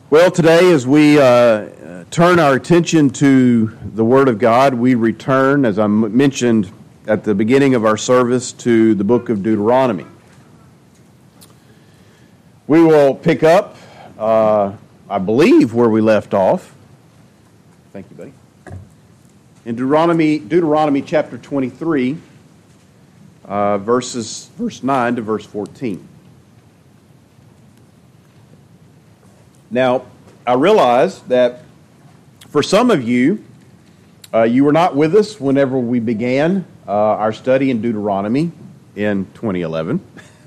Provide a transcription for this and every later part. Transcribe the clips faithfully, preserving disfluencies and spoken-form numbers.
Well, today as we uh, turn our attention to the Word of God, we return, as I m- mentioned at the beginning of our service, to the book of Deuteronomy. We will pick up, uh, I believe, where we left off. Thank you, buddy. In Deuteronomy, Deuteronomy chapter twenty-three, uh, verses verse nine to verse fourteen. Now, I realize that for some of you, uh, you were not with us whenever we began uh, our study in Deuteronomy in twenty eleven.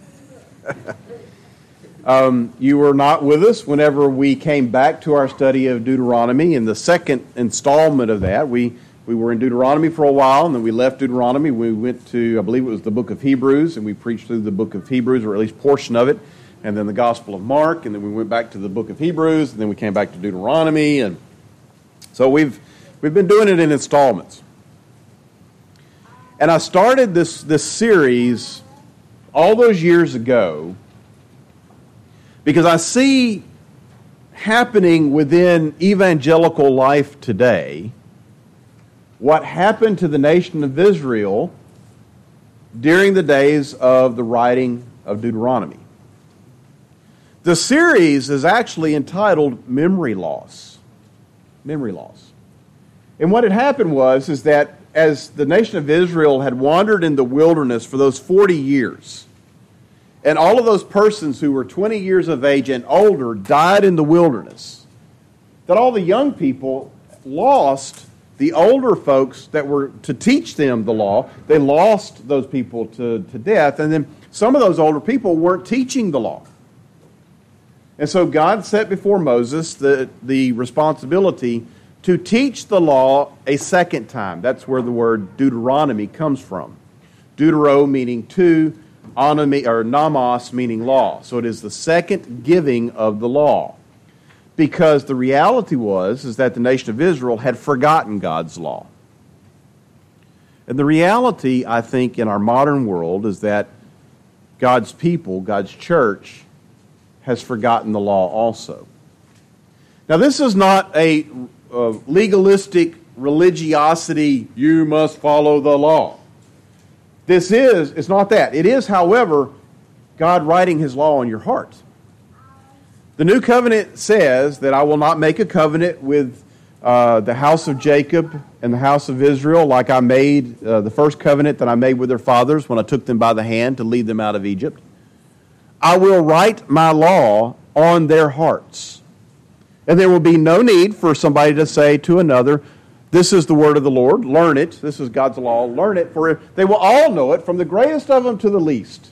um, you were not with us whenever we came back to our study of Deuteronomy in the second installment of that. We we were in Deuteronomy for a while, and then we left Deuteronomy. We went to, I believe it was the book of Hebrews, and we preached through the book of Hebrews, or at least portion of it. And then the Gospel of Mark, and then we went back to the book of Hebrews, and then we came back to Deuteronomy, and so we've we've been doing it in installments. And I started this this series all those years ago because I see happening within evangelical life today what happened to the nation of Israel during the days of the writing of Deuteronomy. The series is actually entitled Memory Loss. Memory Loss. And what had happened was is that as the nation of Israel had wandered in the wilderness for those forty years, and all of those persons who were twenty years of age and older died in the wilderness, that all the young people lost the older folks that were to teach them the law. They lost those people to, to death, and then some of those older people weren't teaching the law. And so God set before Moses the, the responsibility to teach the law a second time. That's where the word Deuteronomy comes from. Deutero meaning two, onomy, or nomos meaning law. So it is the second giving of the law. Because the reality was is that the nation of Israel had forgotten God's law. And the reality, I think, in our modern world is that God's people, God's church, has forgotten the law also. Now, this is not a uh, legalistic religiosity, you must follow the law. This is, it's not that. It is, however, God writing His law on your heart. The New Covenant says that I will not make a covenant with uh, the house of Jacob and the house of Israel like I made uh, the first covenant that I made with their fathers when I took them by the hand to lead them out of Egypt. I will write my law on their hearts. And there will be no need for somebody to say to another, this is the word of the Lord, learn it. This is God's law, learn it. For they will all know it, from the greatest of them to the least.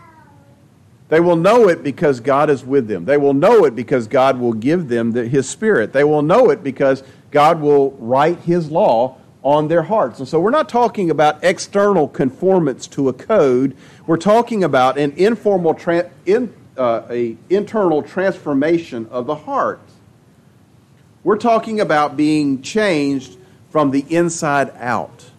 They will know it because God is with them. They will know it because God will give them the, His Spirit. They will know it because God will write His law on their hearts. And so we're not talking about external conformance to a code. We're talking about an informal, tra- in, uh, a internal transformation of the heart. We're talking about being changed from the inside out.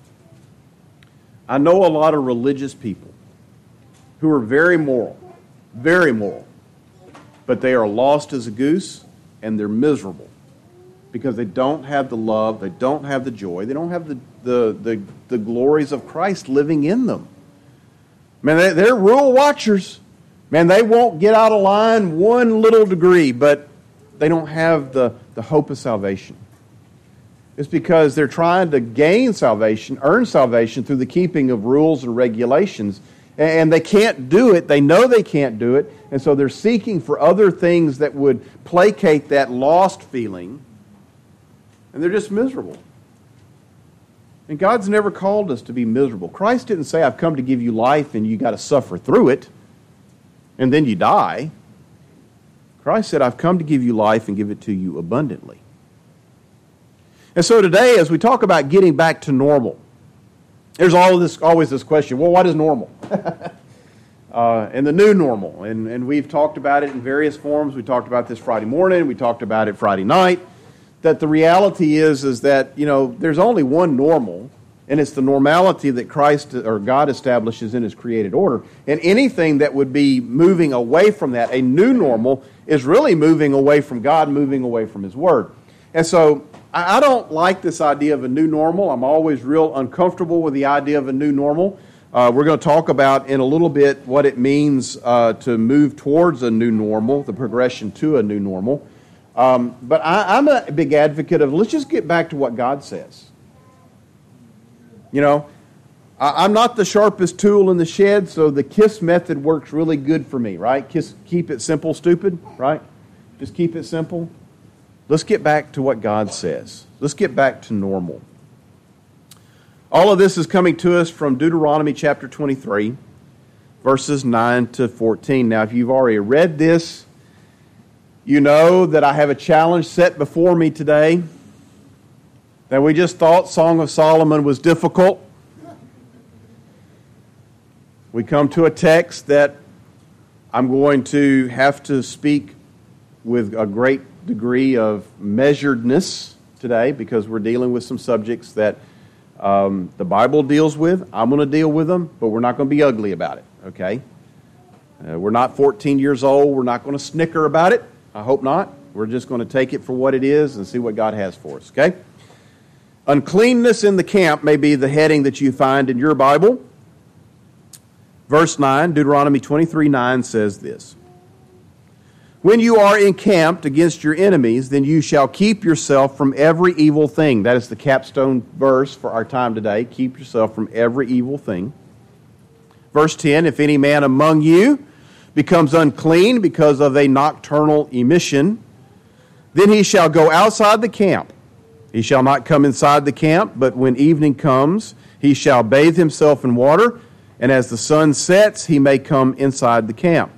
I know a lot of religious people who are very moral, very moral, but they are lost as a goose and they're miserable. Because they don't have the love, they don't have the joy, they don't have the, the, the, the glories of Christ living in them. Man, they, they're rule watchers. Man, they won't get out of line one little degree, but they don't have the, the hope of salvation. It's because they're trying to gain salvation, earn salvation through the keeping of rules and regulations, and they can't do it. They know they can't do it, and so they're seeking for other things that would placate that lost feeling. And they're just miserable. And God's never called us to be miserable. Christ didn't say, I've come to give you life and you got to suffer through it, and then you die. Christ said, I've come to give you life and give it to you abundantly. And so today, as we talk about getting back to normal, there's all this, always this question, well, what is normal? uh, and the new normal. And, and we've talked about it in various forms. We talked about this Friday morning. We talked about it Friday night. That the reality is, is that, you know, there's only one normal, and it's the normality that Christ or God establishes in His created order. And anything that would be moving away from that, a new normal, is really moving away from God, moving away from His Word. And so I, I don't like this idea of a new normal. I'm always real uncomfortable with the idea of a new normal. Uh, we're going to talk about in a little bit what it means uh, to move towards a new normal, the progression to a new normal. Um, but I, I'm a big advocate of let's just get back to what God says. You know, I, I'm not the sharpest tool in the shed, so the KISS method works really good for me, right? KISS, keep it simple, stupid, right? Just keep it simple. Let's get back to what God says. Let's get back to normal. All of this is coming to us from Deuteronomy chapter twenty-three, verses nine to fourteen. Now, if you've already read this, you know that I have a challenge set before me today. That we just thought Song of Solomon was difficult. We come to a text that I'm going to have to speak with a great degree of measuredness today because we're dealing with some subjects that um, the Bible deals with. I'm going to deal with them, but we're not going to be ugly about it, okay? Uh, we're not fourteen years old. We're not going to snicker about it. I hope not. We're just going to take it for what it is and see what God has for us, okay? Uncleanness in the camp may be the heading that you find in your Bible. Verse nine, Deuteronomy twenty-three nine says this. When you are encamped against your enemies, then you shall keep yourself from every evil thing. That is the capstone verse for our time today. Keep yourself from every evil thing. Verse ten, if any man among you becomes unclean because of a nocturnal emission, then he shall go outside the camp. He shall not come inside the camp, but when evening comes, he shall bathe himself in water, and as the sun sets, he may come inside the camp.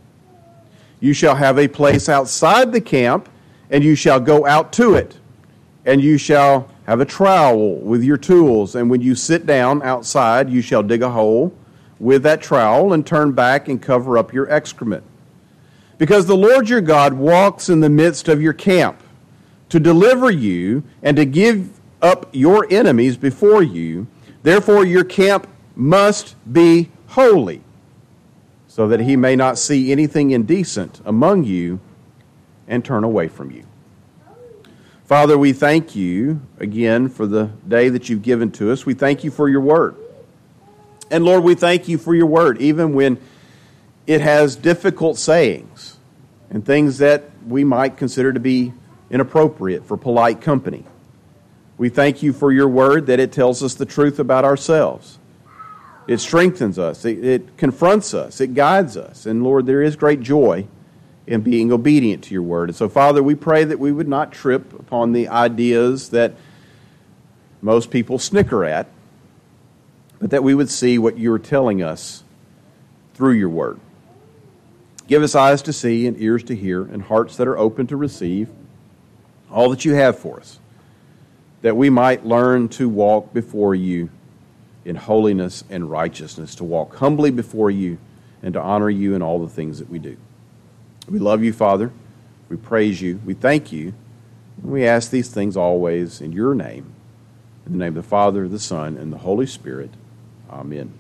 You shall have a place outside the camp, and you shall go out to it. And you shall have a trowel with your tools, and when you sit down outside, you shall dig a hole with that trowel and turn back and cover up your excrement. Because the Lord your God walks in the midst of your camp to deliver you and to give up your enemies before you. Therefore your camp must be holy, so that he may not see anything indecent among you and turn away from you. Father, we thank you again for the day that you've given to us. We thank you for your word. And Lord, we thank you for your word, even when it has difficult sayings and things that we might consider to be inappropriate for polite company. We thank you for your word that it tells us the truth about ourselves. It strengthens us. It, it confronts us. It guides us. And Lord, there is great joy in being obedient to your word. And so, Father, we pray that we would not trip upon the ideas that most people snicker at, but that we would see what you're telling us through your word. Give us eyes to see and ears to hear and hearts that are open to receive all that you have for us, that we might learn to walk before you in holiness and righteousness, to walk humbly before you and to honor you in all the things that we do. We love you, Father. We praise you. We thank you. And we ask these things always in your name. In the name of the Father, the Son, and the Holy Spirit. Amen.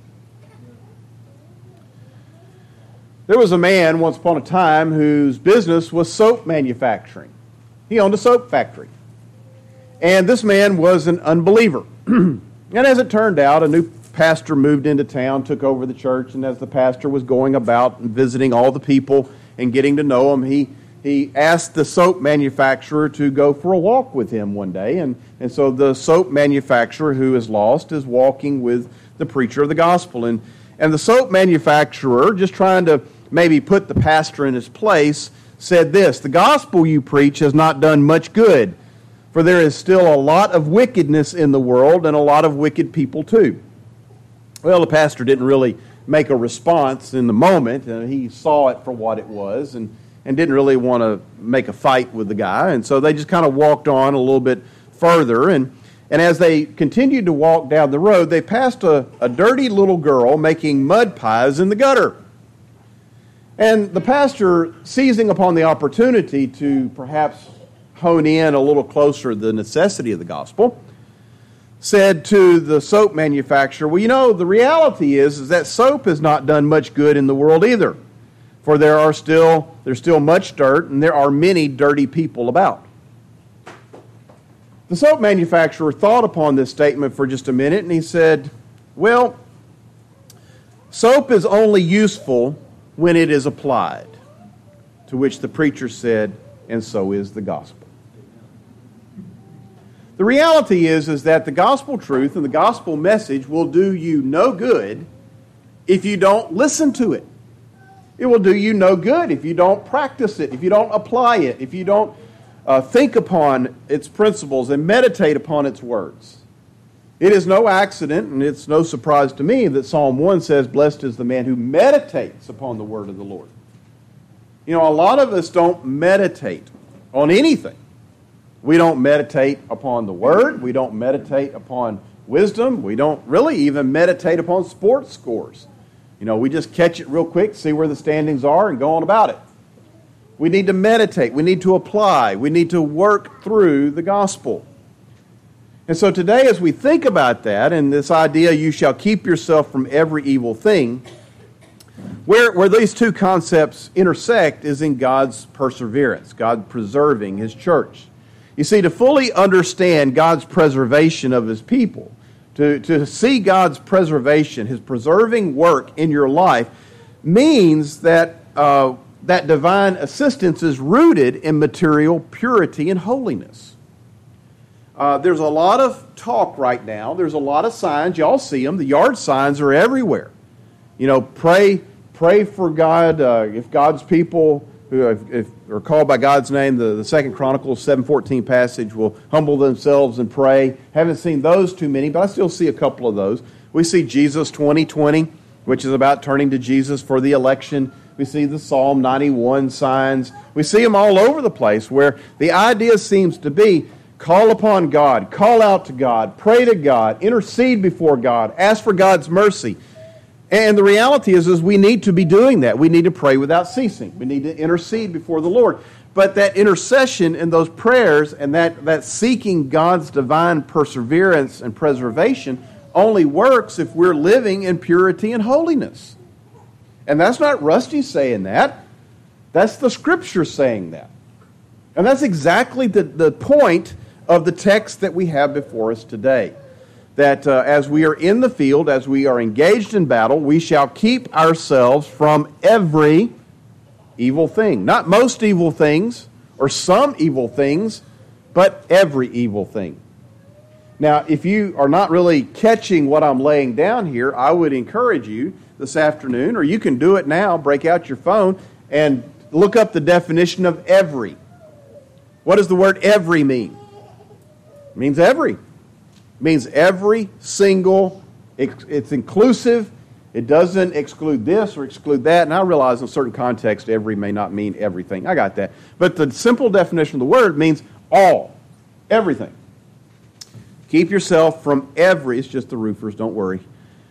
There was a man once upon a time whose business was soap manufacturing. He owned a soap factory. And this man was an unbeliever. And as it turned out, a new pastor moved into town, took over the church, and as the pastor was going about and visiting all the people and getting to know them, he he asked the soap manufacturer to go for a walk with him one day. And, and so the soap manufacturer, who is lost, is walking with the preacher of the gospel. And, and the soap manufacturer, just trying to maybe put the pastor in his place, said this: the gospel you preach has not done much good, for there is still a lot of wickedness in the world and a lot of wicked people too. Well, the pastor didn't really make a response in the moment, and he saw it for what it was and, and didn't really want to make a fight with the guy. And so they just kind of walked on a little bit further. And, and as they continued to walk down the road, they passed a, a dirty little girl making mud pies in the gutter. And the pastor, seizing upon the opportunity to perhaps hone in a little closer the necessity of the gospel, said to the soap manufacturer, well, you know, the reality is, is that soap has not done much good in the world either. For there are still there's still much dirt, and there are many dirty people about. The soap manufacturer thought upon this statement for just a minute, and he said, well, soap is only useful when it is applied. To which the preacher said, and so is the gospel. The reality is, is that the gospel truth and the gospel message will do you no good if you don't listen to it. It will do you no good if you don't practice it, if you don't apply it, if you don't uh, think upon its principles and meditate upon its words. It is no accident, and it's no surprise to me, that Psalm one says, blessed is the man who meditates upon the word of the Lord. You know, a lot of us don't meditate on anything. We don't meditate upon the Word. We don't meditate upon wisdom. We don't really even meditate upon sports scores. You know, we just catch it real quick, see where the standings are, and go on about it. We need to meditate. We need to apply. We need to work through the gospel. And so today, as we think about that, and this idea, you shall keep yourself from every evil thing, where, where these two concepts intersect is in God's perseverance, God preserving His church. You see, to fully understand God's preservation of His people, to, to see God's preservation, His preserving work in your life, means that uh, that divine assistance is rooted in material purity and holiness. Uh, there's a lot of talk right now. There's a lot of signs. Y'all see them. The yard signs are everywhere. You know, pray, pray for God. Uh, if God's people who if, if are called by God's name, the, the Second Chronicles seven fourteen passage will humble themselves and pray. Haven't seen those too many, but I still see a couple of those. We see Jesus twenty twenty, which is about turning to Jesus for the election. We see the Psalm ninety-one signs. We see them all over the place, where the idea seems to be call upon God, call out to God, pray to God, intercede before God, ask for God's mercy. And the reality is, is we need to be doing that. We need to pray without ceasing. We need to intercede before the Lord. But that intercession and those prayers and that, that seeking God's divine perseverance and preservation only works if we're living in purity and holiness. And that's not Rusty saying that. That's the Scripture saying that. And that's exactly the, the point of the text that we have before us today. That uh, as we are in the field, as we are engaged in battle, we shall keep ourselves from every evil thing. Not most evil things or some evil things, but every evil thing. Now, if you are not really catching what I'm laying down here, I would encourage you this afternoon, or you can do it now, break out your phone and look up the definition of every. What does the word every mean? It means every. It means every single, it's inclusive. It doesn't exclude this or exclude that. And I realize in certain contexts, every may not mean everything. I got that. But the simple definition of the word means all, everything. Keep yourself from every, it's just the roofers, don't worry.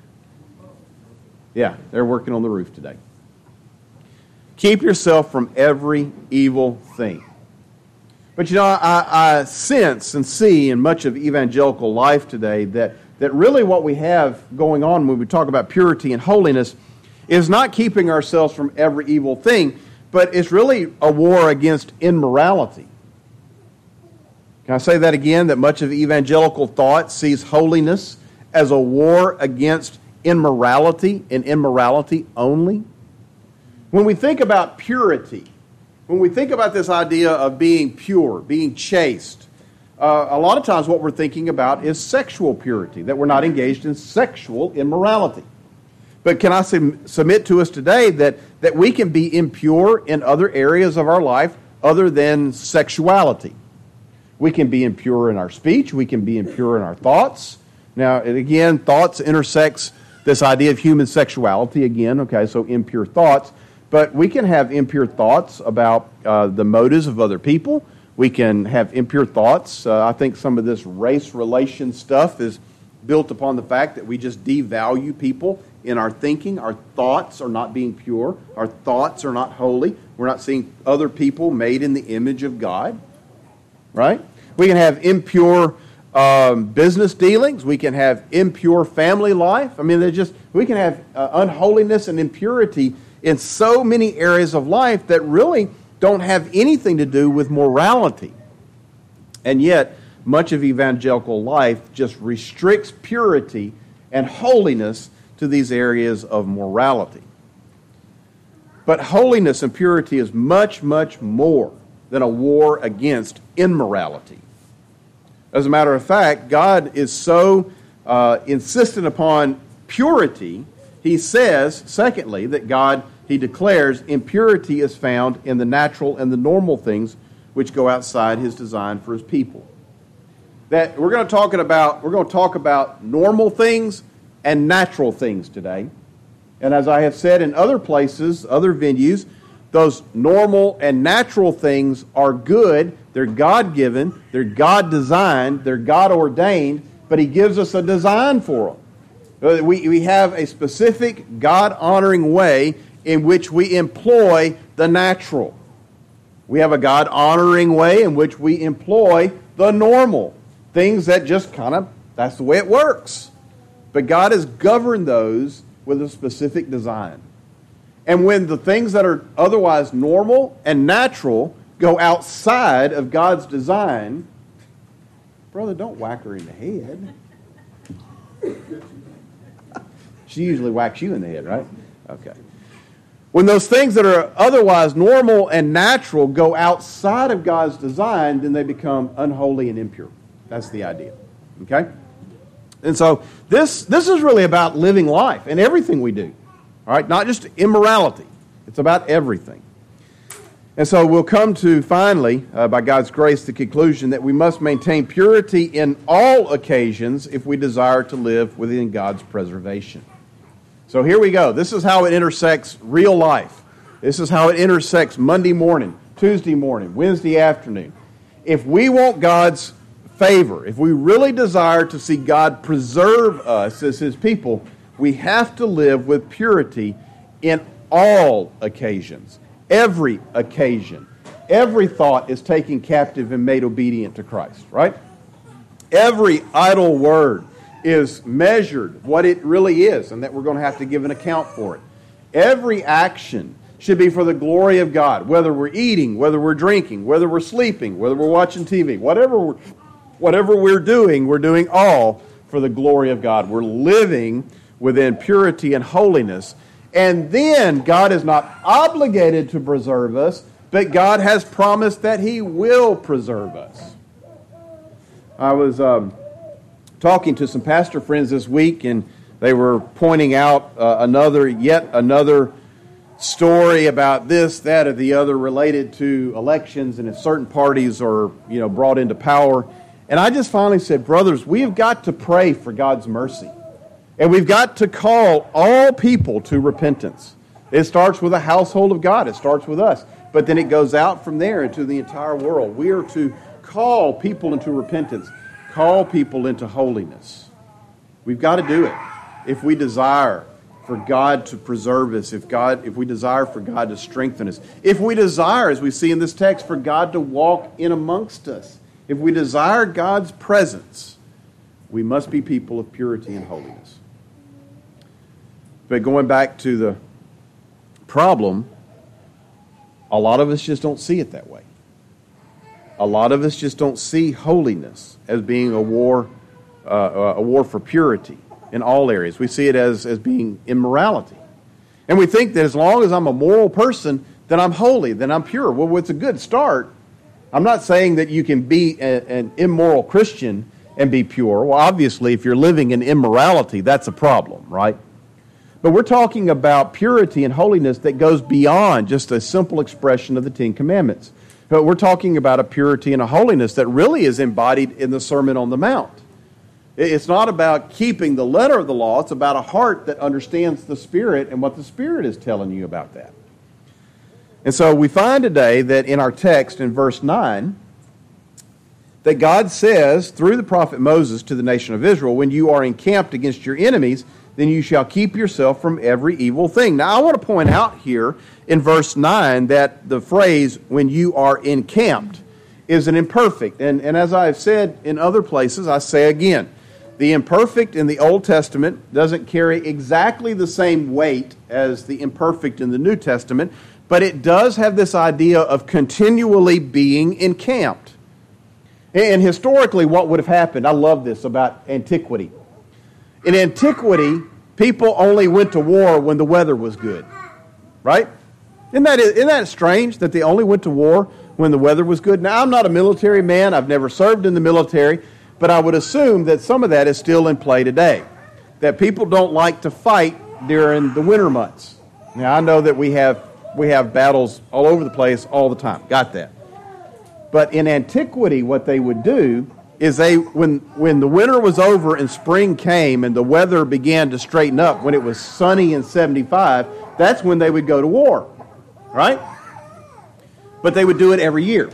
Yeah, they're working on the roof today. Keep yourself from every evil thing. But you know, I, I sense and see in much of evangelical life today that, that really what we have going on when we talk about purity and holiness is not keeping ourselves from every evil thing, but it's really a war against immorality. Can I say that again? That much of evangelical thought sees holiness as a war against immorality and immorality only. When we think about purity, when we think about this idea of being pure, being chaste, uh, a lot of times what we're thinking about is sexual purity, that we're not engaged in sexual immorality. But can I sum- submit to us today that, that we can be impure in other areas of our life other than sexuality? We can be impure in our speech. We can be impure in our thoughts. Now, again, thoughts intersects this idea of human sexuality again, okay, so impure thoughts. But we can have impure thoughts about uh, the motives of other people. We can have impure thoughts. Uh, I think some of this race relation stuff is built upon the fact that we just devalue people in our thinking. Our thoughts are not being pure. Our thoughts are not holy. We're not seeing other people made in the image of God. Right? We can have impure um, business dealings. We can have impure family life. I mean, they're just we can have uh, unholiness and impurity in so many areas of life that really don't have anything to do with morality. And yet, much of evangelical life just restricts purity and holiness to these areas of morality. But holiness and purity is much, much more than a war against immorality. As a matter of fact, God is so uh, insistent upon purity, he says, secondly, that God, he declares, impurity is found in the natural and the normal things which go outside his design for his people. That we're going to talk about, we're going to talk about normal things and natural things today. And as I have said in other places, other venues, those normal and natural things are good. They're God-given. They're God-designed. They're God-ordained. But he gives us a design for them. We, we have a specific God-honoring way in which we employ the natural. We have a God-honoring way in which we employ the normal. Things that just kind of, that's the way it works. But God has governed those with a specific design. And when the things that are otherwise normal and natural go outside of God's design, brother, don't whack her in the head. She usually whacks you in the head, right? Okay. When those things that are otherwise normal and natural go outside of God's design, then they become unholy and impure. That's the idea. Okay? And so this, this is really about living life and everything we do. All right? Not just immorality. It's about everything. And so we'll come to, finally, uh, by God's grace, the conclusion that we must maintain purity in all occasions if we desire to live within God's preservation. So here we go. This is how it intersects real life. This is how it intersects Monday morning, Tuesday morning, Wednesday afternoon. If we want God's favor, if we really desire to see God preserve us as his people, we have to live with purity in all occasions, every occasion. Every thought is taken captive and made obedient to Christ, right? Every idle word is measured what it really is, and that we're going to have to give an account for it. Every action should be for the glory of God, whether we're eating, whether we're drinking, whether we're sleeping, whether we're watching T V, whatever we're, whatever we're doing, we're doing all for the glory of God. We're living within purity and holiness. And then God is not obligated to preserve us, but God has promised that he will preserve us. I was um, talking to some pastor friends this week, and they were pointing out uh, another, yet another story about this, that, or the other related to elections and if certain parties are, you know, brought into power. And I just finally said, brothers, we have got to pray for God's mercy. And we've got to call all people to repentance. It starts with the household of God. It starts with us. But then it goes out from there into the entire world. We are to call people into repentance. Call people into holiness. We've got to do it if we desire for God to preserve us, if God, if we desire for God to strengthen us, if we desire, as we see in this text, for God to walk in amongst us, if we desire God's presence, we must be people of purity and holiness. But going back to the problem, a lot of us just don't see it that way. A lot of us just don't see holiness as being a war, uh, a war for purity in all areas. We see it as, as being immorality. And we think that as long as I'm a moral person, then I'm holy, then I'm pure. Well, it's a good start. I'm not saying that you can be a, an immoral Christian and be pure. Well, obviously, if you're living in immorality, that's a problem, right? But we're talking about purity and holiness that goes beyond just a simple expression of the Ten Commandments. But we're talking about a purity and a holiness that really is embodied in the Sermon on the Mount. It's not about keeping the letter of the law. It's about a heart that understands the Spirit and what the Spirit is telling you about that. And so we find today that in our text in verse nine, that God says through the prophet Moses to the nation of Israel, when you are encamped against your enemies, then you shall keep yourself from every evil thing. Now I want to point out here in verse nine that the phrase, when you are encamped, is an imperfect. And, and as I have said in other places, I say again, The imperfect in the Old Testament doesn't carry exactly the same weight as the imperfect in the New Testament, but it does have this idea of continually being encamped. And historically, what would have happened, I love this about antiquity. In antiquity, people only went to war when the weather was good, right? Isn't that, isn't that strange that they only went to war when the weather was good? Now, I'm not a military man. I've never served in the military. But I would assume that some of that is still in play today. That people don't like to fight during the winter months. Now, I know that we have we have battles all over the place all the time. Got that. But in antiquity, what they would do is they, when, when the winter was over and spring came and the weather began to straighten up, when it was sunny and seventy-five, that's when they would go to war. Right? But they would do it every year.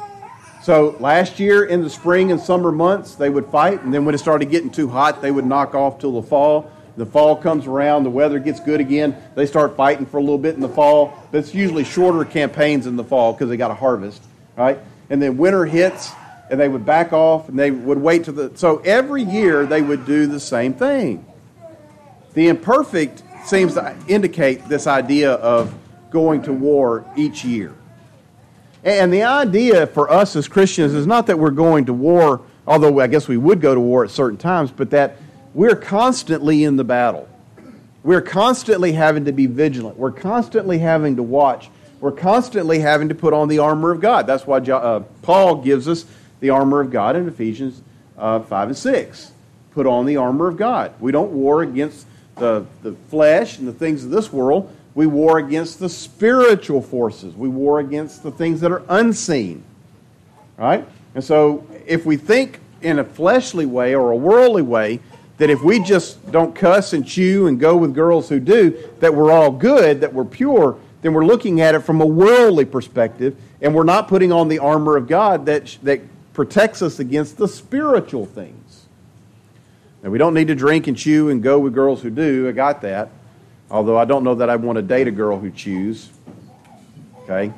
So last year in the spring and summer months, they would fight, and then when it started getting too hot, they would knock off till the fall. The fall comes around, the weather gets good again, they start fighting for a little bit in the fall. But it's usually shorter campaigns in the fall because they got to harvest, right? And then winter hits, and they would back off, and they would wait till the... So every year they would do the same thing. The imperfect seems to indicate this idea of going to war each year. And the idea for us as Christians is not that we're going to war, although I guess we would go to war at certain times, but that we're constantly in the battle. We're constantly having to be vigilant. We're constantly having to watch. We're constantly having to put on the armor of God. That's why uh, Paul gives us the armor of God in Ephesians uh, five and six. Put on the armor of God. We don't war against the, the flesh and the things of this world. We war against the spiritual forces. We war against the things that are unseen. Right? And so if we think in a fleshly way or a worldly way, that if we just don't cuss and chew and go with girls who do, that we're all good, that we're pure, then we're looking at it from a worldly perspective, and we're not putting on the armor of God that, that protects us against the spiritual things. Now, we don't need to drink and chew and go with girls who do. I got that. Although I don't know that I want to date a girl who chews. Okay?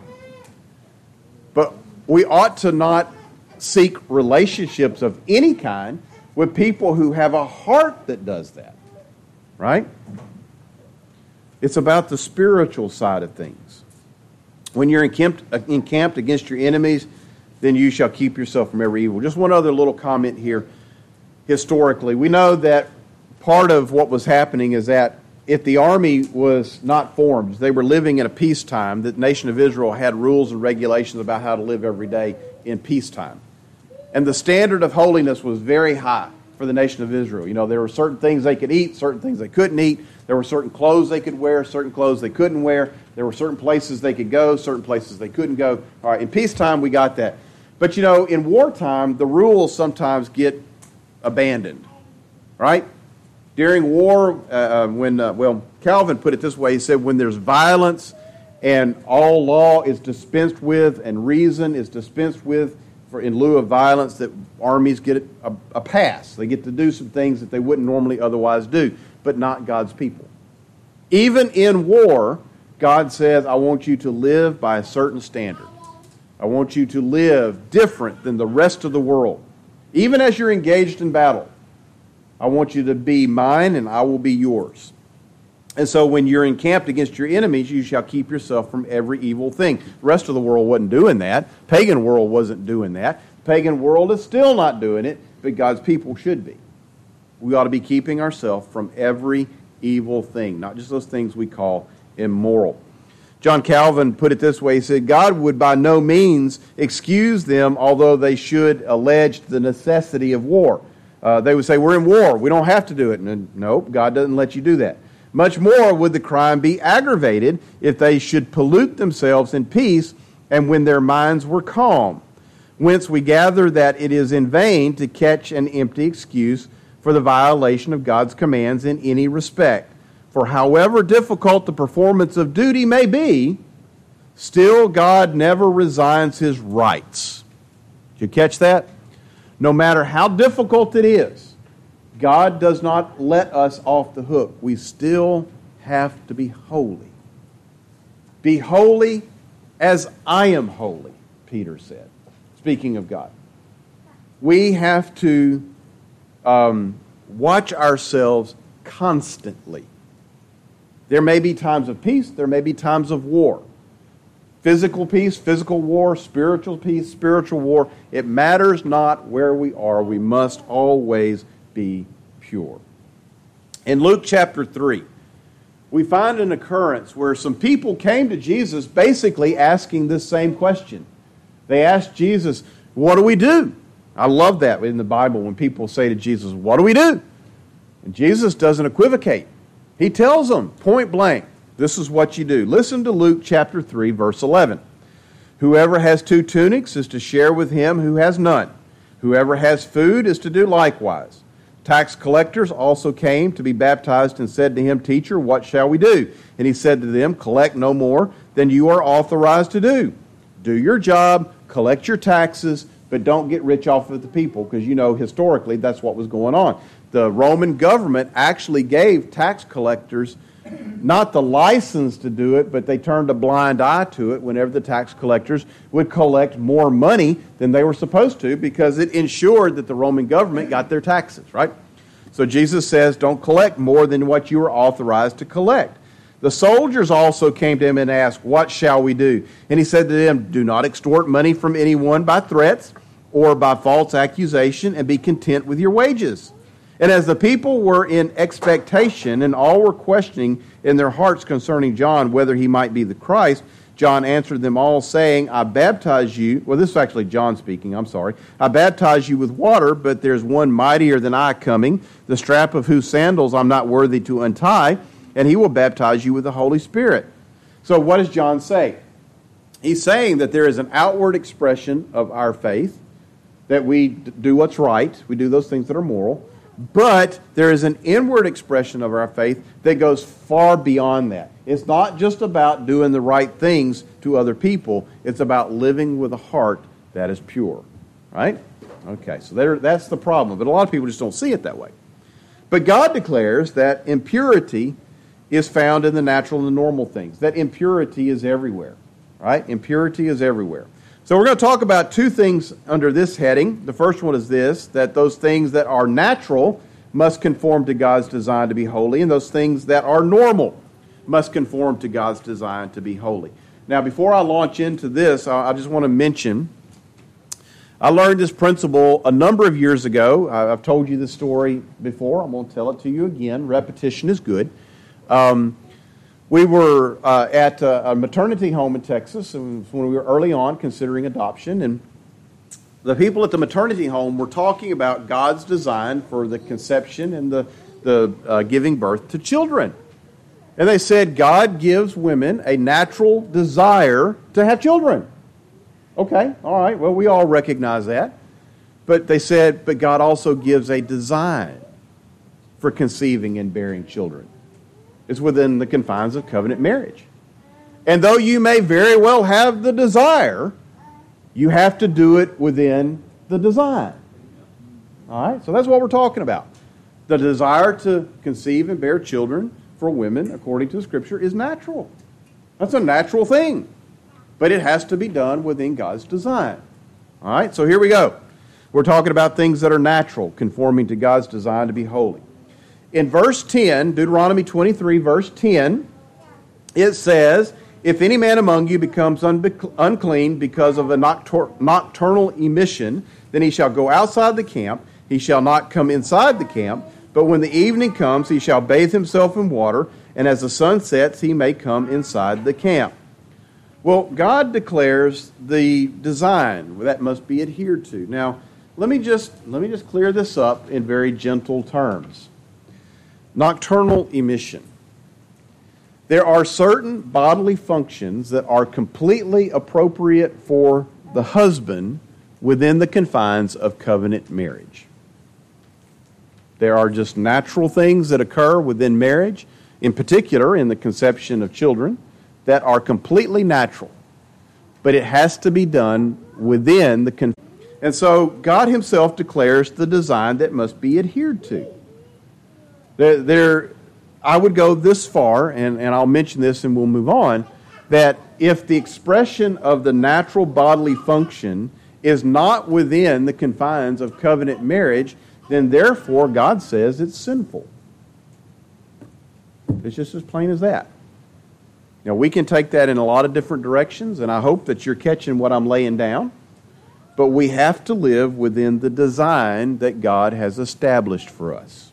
But we ought to not seek relationships of any kind with people who have a heart that does that. Right? It's about the spiritual side of things. When you're encamped, encamped against your enemies, then you shall keep yourself from every evil. Just one other little comment here. Historically, we know that part of what was happening is that if the army was not formed, they were living in a peacetime, the nation of Israel had rules and regulations about how to live every day in peacetime. And the standard of holiness was very high for the nation of Israel. You know, there were certain things they could eat, certain things they couldn't eat. There were certain clothes they could wear, certain clothes they couldn't wear. There were certain places they could go, certain places they couldn't go. All right, in peacetime, we got that. But, you know, in wartime, the rules sometimes get abandoned, right? During war, uh, when, uh, well, Calvin put it this way. He said, when there's violence and all law is dispensed with and reason is dispensed with for in lieu of violence, that armies get a, a pass. They get to do some things that they wouldn't normally otherwise do, but not God's people. Even in war, God says, I want you to live by a certain standard. I want you to live different than the rest of the world. Even as you're engaged in battle, I want you to be mine and I will be yours. And so when you're encamped against your enemies, you shall keep yourself from every evil thing. The rest of the world wasn't doing that. Pagan world wasn't doing that. The pagan world is still not doing it, but God's people should be. We ought to be keeping ourselves from every evil thing, not just those things we call immoral. John Calvin put it this way. He said, God would by no means excuse them, although they should allege the necessity of war. Uh, they would say, we're in war. We don't have to do it. And nope, God doesn't let you do that. Much more would the crime be aggravated if they should pollute themselves in peace and when their minds were calm. Whence we gather that it is in vain to catch an empty excuse for the violation of God's commands in any respect. For however difficult the performance of duty may be, still God never resigns his rights. Did you catch that? No matter how difficult it is, God does not let us off the hook. We still have to be holy. Be holy as I am holy, Peter said, speaking of God. We have to um, watch ourselves constantly. There may be times of peace, there may be times of war. Physical peace, physical war, spiritual peace, spiritual war. It matters not where we are. We must always be pure. In Luke chapter three, we find an occurrence where some people came to Jesus basically asking this same question. They asked Jesus, what do we do? I love that in the Bible when people say to Jesus, what do we do? And Jesus doesn't equivocate. He tells them point blank, this is what you do. Listen to Luke chapter three, verse eleven. Whoever has two tunics is to share with him who has none. Whoever has food is to do likewise. Tax collectors also came to be baptized and said to him, Teacher, what shall we do? And he said to them, collect no more than you are authorized to do. Do your job, collect your taxes, but don't get rich off of the people, because you know historically that's what was going on. The Roman government actually gave tax collectors not the license to do it, but they turned a blind eye to it whenever the tax collectors would collect more money than they were supposed to, because it ensured that the Roman government got their taxes, right? So Jesus says, don't collect more than what you are authorized to collect. The soldiers also came to him and asked, what shall we do? And he said to them, do not extort money from anyone by threats or by false accusation, and be content with your wages. And as the people were in expectation, and all were questioning in their hearts concerning John whether he might be the Christ, John answered them all, saying, I baptize you, well, this is actually John speaking, I'm sorry. I baptize you with water, but there's one mightier than I coming, the strap of whose sandals I'm not worthy to untie, and he will baptize you with the Holy Spirit. So what does John say? He's saying that there is an outward expression of our faith, that we do what's right, we do those things that are moral, but there is an inward expression of our faith that goes far beyond that. It's not just about doing the right things to other people. It's about living with a heart that is pure. Right? Okay, so there, that's the problem. But a lot of people just don't see it that way. But God declares that impurity is found in the natural and the normal things. That impurity is everywhere. Right? Impurity is everywhere. So we're going to talk about two things under this heading. The first one is this, that those things that are natural must conform to God's design to be holy, and those things that are normal must conform to God's design to be holy. Now, before I launch into this, I just want to mention, I learned this principle a number of years ago. I've told you this story before. I'm going to tell it to you again. Repetition is good. Um, We were uh, at a, a maternity home in Texas when we were early on considering adoption, and the people at the maternity home were talking about God's design for the conception and the, the uh, giving birth to children. And they said God gives women a natural desire to have children. Okay, all right, well, we all recognize that. But they said, but God also gives a design for conceiving and bearing children. It's within the confines of covenant marriage. And though you may very well have the desire, you have to do it within the design. All right? So that's what we're talking about. The desire to conceive and bear children for women, according to the Scripture, is natural. That's a natural thing. But it has to be done within God's design. All right? So here we go. We're talking about things that are natural, conforming to God's design to be holy. In verse ten, Deuteronomy twenty-three, verse ten, it says, if any man among you becomes unbe- unclean because of a noctur- nocturnal emission, then he shall go outside the camp. He shall not come inside the camp. But when the evening comes, he shall bathe himself in water, and as the sun sets, he may come inside the camp. Well, God declares the design that must be adhered to. Now, let me just let me just clear this up in very gentle terms. Nocturnal emission. There are certain bodily functions that are completely appropriate for the husband within the confines of covenant marriage. There are just natural things that occur within marriage, in particular in the conception of children, that are completely natural. But it has to be done within the confines. And so God Himself declares the design that must be adhered to. There, there, I would go this far, and, and I'll mention this and we'll move on, that if the expression of the natural bodily function is not within the confines of covenant marriage, then therefore God says it's sinful. It's just as plain as that. Now, we can take that in a lot of different directions, and I hope that you're catching what I'm laying down. But we have to live within the design that God has established for us.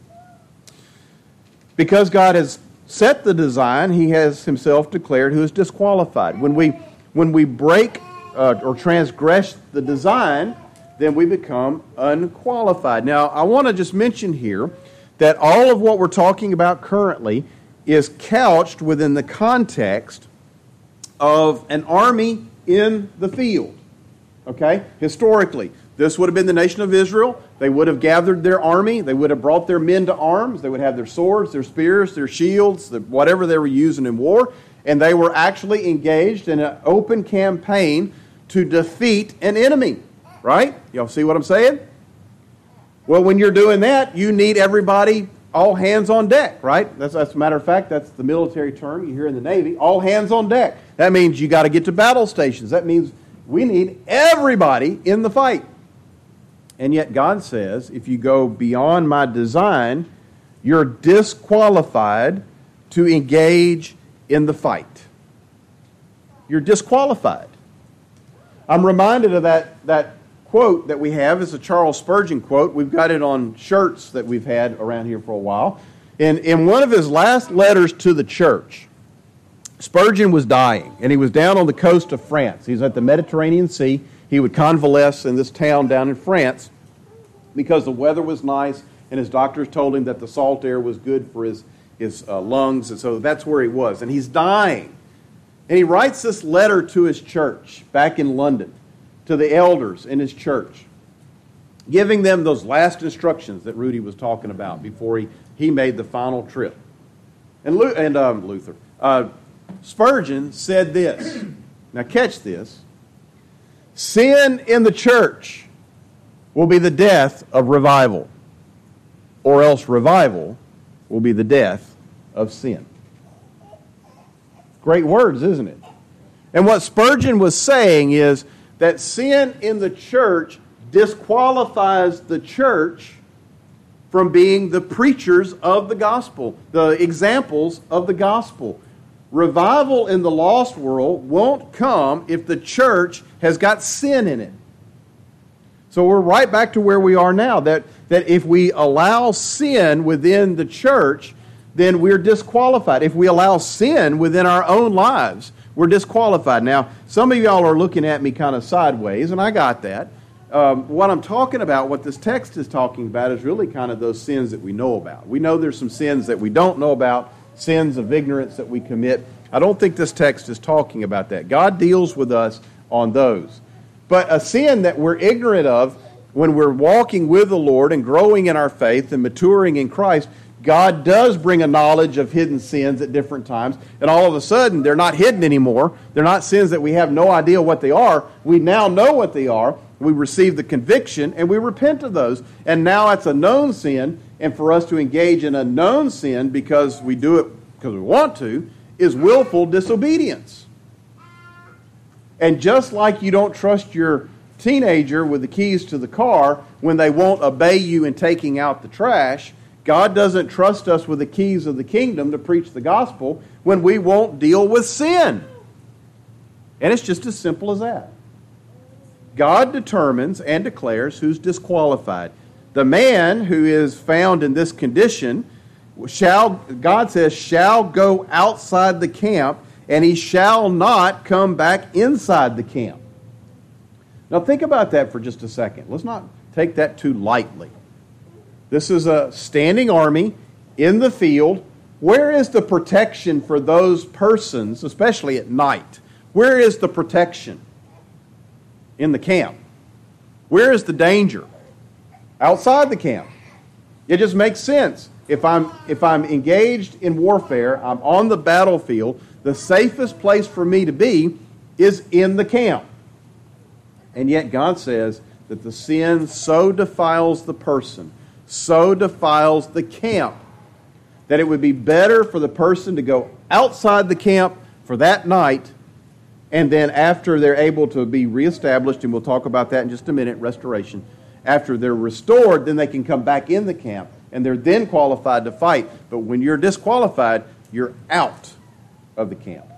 Because God has set the design, He has Himself declared who is disqualified. When we, when we break uh, or transgress the design, then we become unqualified. Now, I want to just mention here that all of what we're talking about currently is couched within the context of an army in the field. Okay? Historically, this would have been the nation of Israel. They would have gathered their army. They would have brought their men to arms. They would have their swords, their spears, their shields, whatever they were using in war. And they were actually engaged in an open campaign to defeat an enemy. Right? Y'all see what I'm saying? Well, when you're doing that, you need everybody, all hands on deck, right? That's, that's a matter of fact, that's the military term you hear in the Navy, all hands on deck. That means you got to get to battle stations. That means we need everybody in the fight. And yet God says, if you go beyond my design, you're disqualified to engage in the fight. You're disqualified. I'm reminded of that, that quote that we have. It's a Charles Spurgeon quote. We've got it on shirts that we've had around here for a while. In, in one of his last letters to the church, Spurgeon was dying, and he was down on the coast of France. He was at the Mediterranean Sea. He would convalesce in this town down in France because the weather was nice, and his doctors told him that the salt air was good for his, his uh, lungs, and so that's where he was. And he's dying. And he writes this letter to his church back in London, to the elders in his church, giving them those last instructions that Rudy was talking about before he, he made the final trip. And, Lu- and um, Luther... Uh, Spurgeon said this. Now catch this. Sin in the church will be the death of revival, or else revival will be the death of sin. Great words, isn't it? And what Spurgeon was saying is that sin in the church disqualifies the church from being the preachers of the gospel, the examples of the gospel. Revival in the lost world won't come if the church has got sin in it. So we're right back to where we are now, that, that if we allow sin within the church, then we're disqualified. If we allow sin within our own lives, we're disqualified. Now, some of y'all are looking at me kind of sideways, and I got that. Um, what I'm talking about, what this text is talking about, is really kind of those sins that we know about. We know there's some sins that we don't know about, sins of ignorance that we commit. I don't think this text is talking about that. God deals with us on those. But a sin that we're ignorant of when we're walking with the Lord and growing in our faith and maturing in Christ, God does bring a knowledge of hidden sins at different times. And all of a sudden, they're not hidden anymore. They're not sins that we have no idea what they are. We now know what they are. We receive the conviction and we repent of those. And now it's a known sin. And for us to engage in a known sin because we do it because we want to is willful disobedience. And just like you don't trust your teenager with the keys to the car when they won't obey you in taking out the trash, God doesn't trust us with the keys of the kingdom to preach the gospel when we won't deal with sin. And it's just as simple as that. God determines and declares who's disqualified. The man who is found in this condition shall, God says, shall go outside the camp, and he shall not come back inside the camp. Now think about that for just a second. Let's not take that too lightly. This is a standing army in the field. Where is the protection for those persons, especially at night? Where is the protection? In the camp. Where is the danger? Outside the camp. It just makes sense. If I'm, if I'm engaged in warfare, I'm on the battlefield, the safest place for me to be is in the camp. And yet God says that the sin so defiles the person, so defiles the camp, that it would be better for the person to go outside the camp for that night, and then after they're able to be reestablished, and we'll talk about that in just a minute, restoration, After they're restored, then they can come back in the camp, and they're then qualified to fight. But when you're disqualified, you're out of the camp.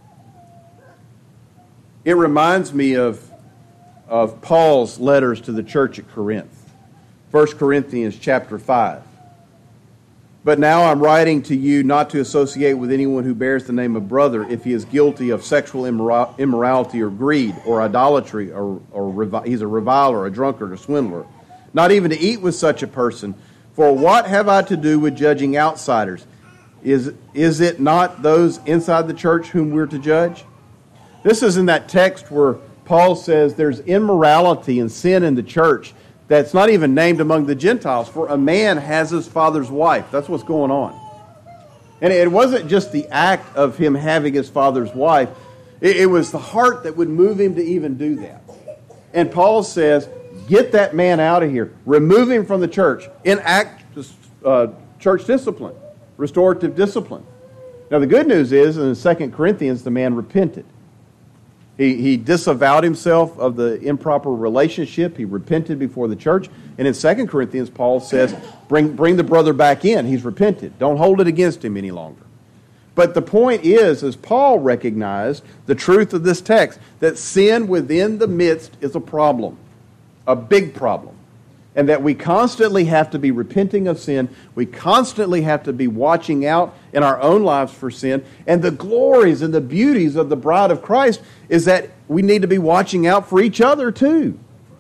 It reminds me of, of Paul's letters to the church at Corinth. First Corinthians chapter five. But now I'm writing to you not to associate with anyone who bears the name of brother if he is guilty of sexual immorality or greed or idolatry, or, or he's a reviler, a drunkard, or swindler. Not even to eat with such a person. For what have I to do with judging outsiders? Is, is it not those inside the church whom we're to judge? This is in that text where Paul says there's immorality and sin in the church that's not even named among the Gentiles, for a man has his father's wife. That's what's going on. And it wasn't just the act of him having his father's wife. It, it was the heart that would move him to even do that. And Paul says, get that man out of here. Remove him from the church. Enact uh, church discipline, restorative discipline. Now the good news is, in Second Corinthians, the man repented. He, he disavowed himself of the improper relationship. He repented before the church. And in Second Corinthians, Paul says, bring, bring the brother back in. He's repented. Don't hold it against him any longer. But the point is, as Paul recognized the truth of this text, that sin within the midst is a problem, a big problem. And that we constantly have to be repenting of sin. We constantly have to be watching out in our own lives for sin. And the glories and the beauties of the bride of Christ is that we need to be watching out for each other too.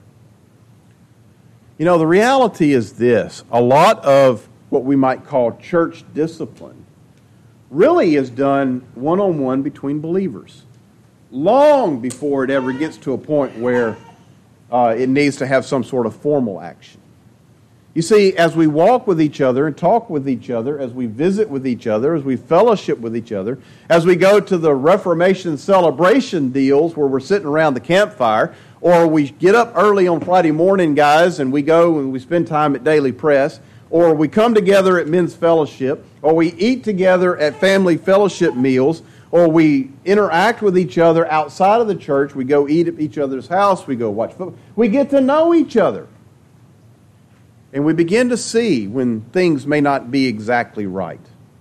You know, the reality is this. A lot of what we might call church discipline really is done one-on-one between believers, long before it ever gets to a point where uh, it needs to have some sort of formal action. You see, as we walk with each other and talk with each other, as we visit with each other, as we fellowship with each other, as we go to the Reformation celebration deals where we're sitting around the campfire, or we get up early on Friday morning, guys, and we go and we spend time at Daily Press, or we come together at men's fellowship, or we eat together at family fellowship meals, or we interact with each other outside of the church, we go eat at each other's house, we go watch football. We get to know each other. And we begin to see when things may not be exactly right.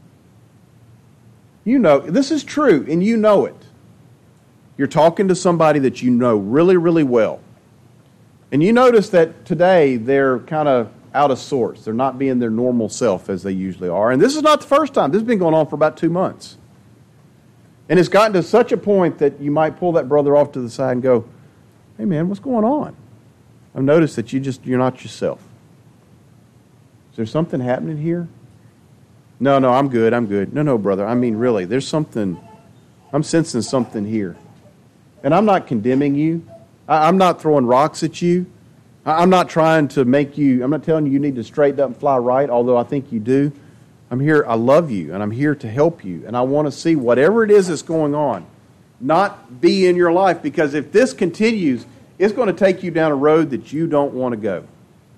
You know, this is true, and you know it. You're talking to somebody that you know really, really well. And you notice that today they're kind of out of sorts. They're not being their normal self as they usually are. And this is not the first time. This has been going on for about two months. And it's gotten to such a point that you might pull that brother off to the side and go, hey man, what's going on? I've noticed that you just, you're not yourself. Is there something happening here? No, no, I'm good, I'm good. No, no, brother, I mean really, there's something, I'm sensing something here. And I'm not condemning you. I'm not throwing rocks at you. I'm not trying to make you, I'm not telling you you need to straighten up and fly right, although I think you do. I'm here, I love you, and I'm here to help you. And I want to see whatever it is that's going on not be in your life, because if this continues, it's going to take you down a road that you don't want to go.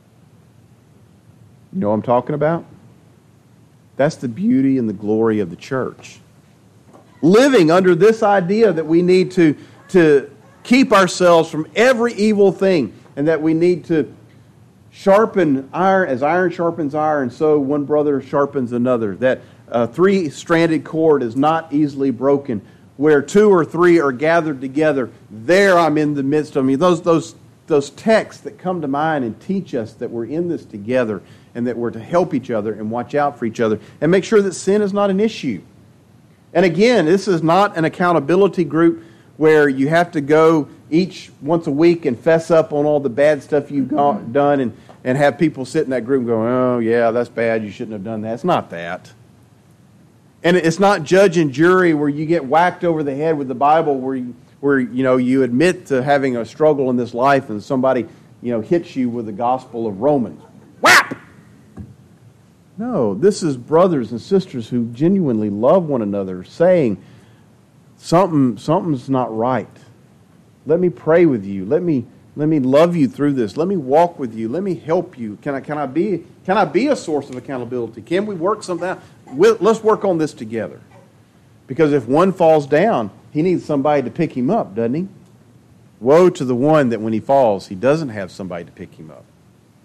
You know what I'm talking about? That's the beauty and the glory of the church. Living under this idea that we need to, to keep ourselves from every evil thing, and that we need to sharpen iron, as iron sharpens iron, so one brother sharpens another. That a three-stranded cord is not easily broken. Where two or three are gathered together, there I'm in the midst of them. Those, those, those texts that come to mind and teach us that we're in this together, and that we're to help each other and watch out for each other and make sure that sin is not an issue. And again, this is not an accountability group where you have to go each once a week and fess up on all the bad stuff you've got, done and, and have people sit in that group and go, oh, yeah, that's bad, you shouldn't have done that. It's not that. And it's not judge and jury where you get whacked over the head with the Bible where you, where you know you admit to having a struggle in this life and somebody you know hits you with the gospel of Romans. Whap! No, this is brothers and sisters who genuinely love one another saying, something something's not right. Let me pray with you. Let me let me love you through this. Let me walk with you. Let me help you. Can I can I be can I be a source of accountability? Can we work something out? We'll, let's work on this together. Because if one falls down, he needs somebody to pick him up, doesn't he? Woe to the one that when he falls, he doesn't have somebody to pick him up.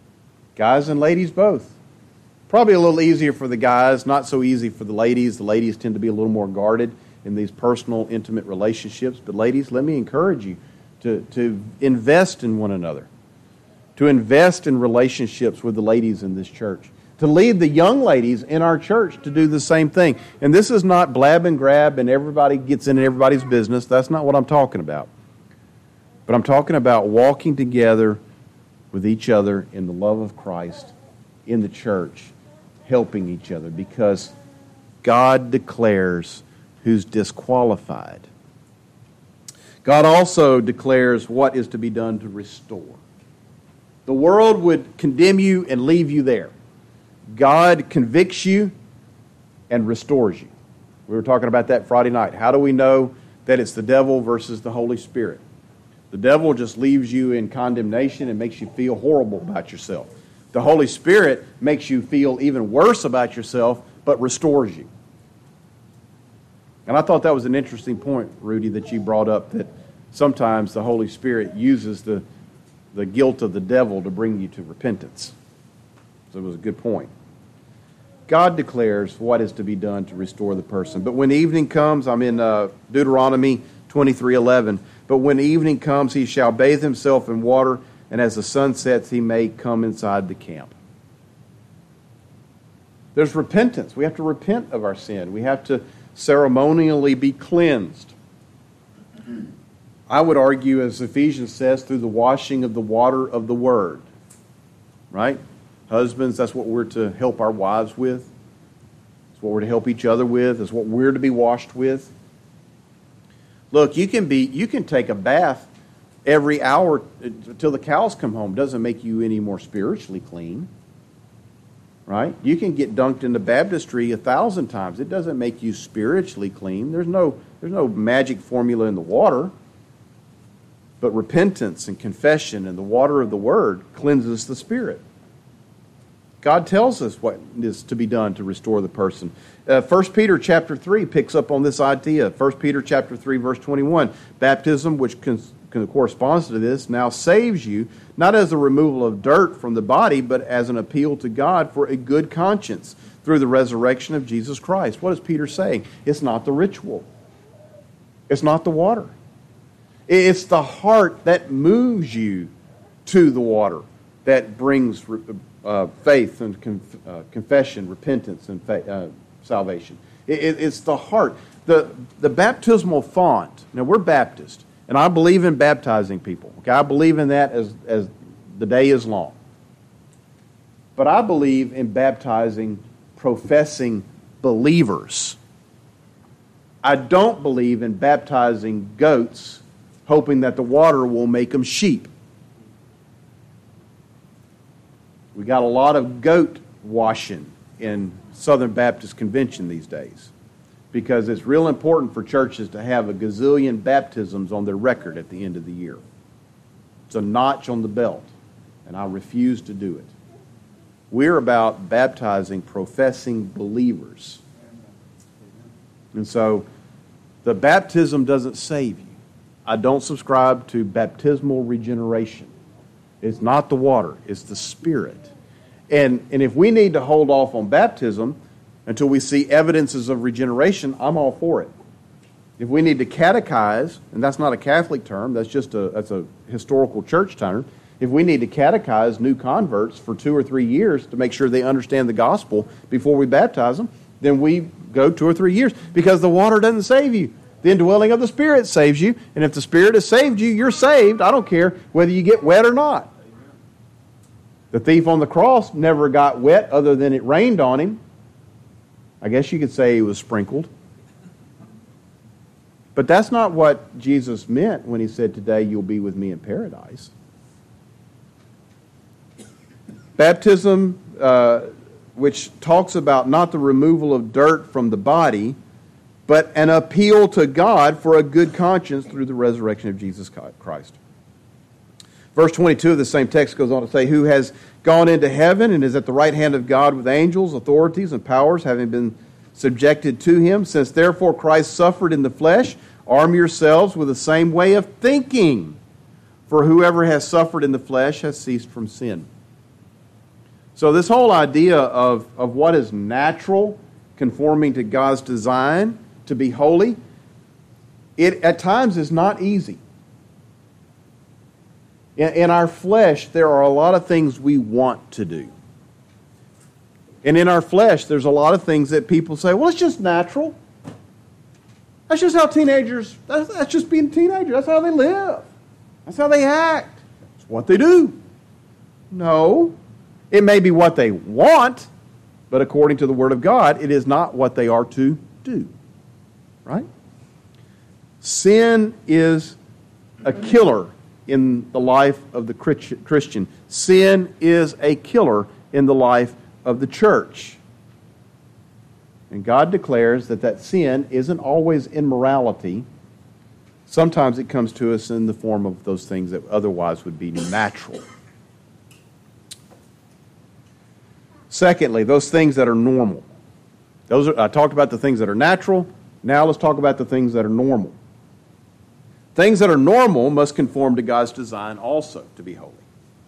Guys and ladies both. Probably a little easier for the guys, not so easy for the ladies. The ladies tend to be a little more guarded in these personal, intimate relationships. But ladies, let me encourage you to, to invest in one another, to invest in relationships with the ladies in this church, to lead the young ladies in our church to do the same thing. And this is not blab and grab and everybody gets in everybody's business. That's not what I'm talking about. But I'm talking about walking together with each other in the love of Christ in the church, helping each other, because God declares who's disqualified. God also declares what is to be done to restore. The world would condemn you and leave you there. God convicts you and restores you. We were talking about that Friday night. How do we know that it's the devil versus the Holy Spirit? The devil just leaves you in condemnation and makes you feel horrible about yourself. The Holy Spirit makes you feel even worse about yourself, but restores you. And I thought that was an interesting point, Rudy, that you brought up, that sometimes the Holy Spirit uses the, the guilt of the devil to bring you to repentance. So it was a good point. God declares what is to be done to restore the person. But when evening comes, I'm in uh, Deuteronomy twenty-three eleven. But when evening comes, he shall bathe himself in water, and as the sun sets, he may come inside the camp. There's repentance. We have to repent of our sin. We have to ceremonially be cleansed. I would argue, as Ephesians says, through the washing of the water of the Word. Right? Husbands, that's what we're to help our wives with. It's what we're to help each other with. It's what we're to be washed with. Look, you can be you can take a bath every hour until the cows come home. Doesn't make you any more spiritually clean. Right? You can get dunked into baptistry a thousand times. It doesn't make you spiritually clean. There's no there's no magic formula in the water. But repentance and confession and the water of the Word cleanses the spirit. God tells us what is to be done to restore the person. Uh, First Peter chapter three picks up on this idea. First Peter chapter three, verse twenty-one. Baptism, which con- con- corresponds to this, now saves you, not as a removal of dirt from the body, but as an appeal to God for a good conscience through the resurrection of Jesus Christ. What is Peter saying? It's not the ritual. It's not the water. It's the heart that moves you to the water that brings uh, faith and conf- uh, confession, repentance, and fa- uh, salvation. It, it, it's the heart. The, the baptismal font. Now, we're Baptist, and I believe in baptizing people. Okay, I believe in that as, as the day is long. But I believe in baptizing professing believers. I don't believe in baptizing goats hoping that the water will make them sheep. We got a lot of goat washing in Southern Baptist Convention these days because it's real important for churches to have a gazillion baptisms on their record at the end of the year. It's a notch on the belt, and I refuse to do it. We're about baptizing professing believers. And so the baptism doesn't save you. I don't subscribe to baptismal regeneration. It's not the water, it's the Spirit. And, and if we need to hold off on baptism until we see evidences of regeneration, I'm all for it. If we need to catechize, and that's not a Catholic term, that's just a, that's a historical church term. If we need to catechize new converts for two or three years to make sure they understand the gospel before we baptize them, then we go two or three years because the water doesn't save you. The indwelling of the Spirit saves you, and if the Spirit has saved you, you're saved. I don't care whether you get wet or not. The thief on the cross never got wet other than it rained on him. I guess you could say he was sprinkled. But that's not what Jesus meant when he said, today you'll be with me in paradise. Baptism, uh, which talks about not the removal of dirt from the body, but an appeal to God for a good conscience through the resurrection of Jesus Christ. Verse twenty-two of the same text goes on to say, who has gone into heaven and is at the right hand of God with angels, authorities, and powers, having been subjected to him. Since therefore Christ suffered in the flesh, arm yourselves with the same way of thinking. For whoever has suffered in the flesh has ceased from sin. So this whole idea of, of what is natural, conforming to God's design to be holy, it at times is not easy. In, in our flesh, there are a lot of things we want to do. And in our flesh, there's a lot of things that people say, well, it's just natural. That's just how teenagers, that's, that's just being a teenager. That's how they live. That's how they act. It's what they do. No. It may be what they want, but according to the Word of God, it is not what they are to do. Right? Sin is a killer in the life of the Christian. Sin is a killer in the life of the church. And God declares that that sin isn't always immorality. Sometimes it comes to us in the form of those things that otherwise would be natural. Secondly, those things that are normal. Those are, I talked about the things that are natural. Now let's talk about the things that are normal. Things that are normal must conform to God's design also to be holy.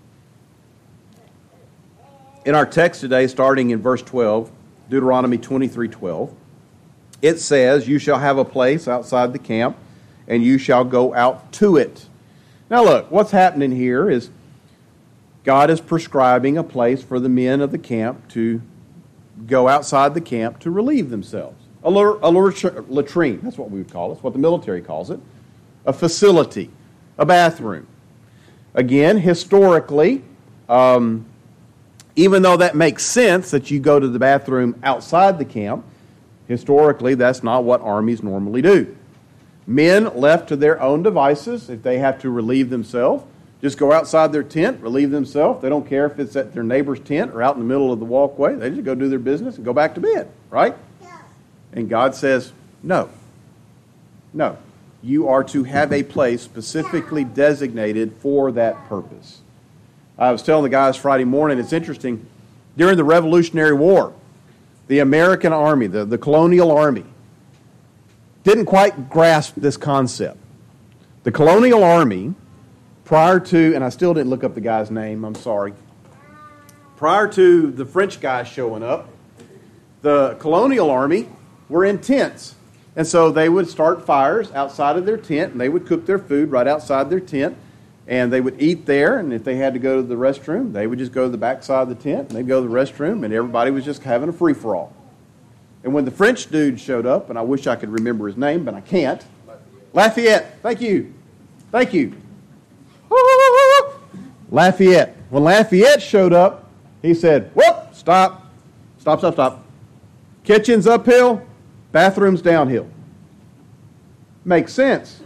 In our text today, starting in verse twelve, Deuteronomy twenty-three twelve, it says, "You shall have a place outside the camp, and you shall go out to it." Now look, what's happening here is God is prescribing a place for the men of the camp to go outside the camp to relieve themselves. A, a latrine, that's what we would call it. That's what the military calls it. A facility, a bathroom. Again, historically, um, even though that makes sense that you go to the bathroom outside the camp, historically that's not what armies normally do. Men left to their own devices, if they have to relieve themselves, just go outside their tent, relieve themselves. They don't care if it's at their neighbor's tent or out in the middle of the walkway. They just go do their business and go back to bed, right? Yeah. And God says, no. No. You are to have a place specifically designated for that purpose. I was telling the guys Friday morning, it's interesting, during the Revolutionary War, the American Army, the, the colonial army, didn't quite grasp this concept. The colonial army, prior to, and I still didn't look up the guy's name, I'm sorry. Prior to the French guys showing up, the colonial army were in tents. And so they would start fires outside of their tent, and they would cook their food right outside their tent, and they would eat there, and if they had to go to the restroom, they would just go to the back side of the tent, and they'd go to the restroom, and everybody was just having a free-for-all. And when the French dude showed up, and I wish I could remember his name, but I can't. Lafayette. Thank you. Thank you. Lafayette. When Lafayette showed up, he said, whoop, stop, stop, stop, stop. Kitchen's uphill, bathroom's downhill. Makes sense.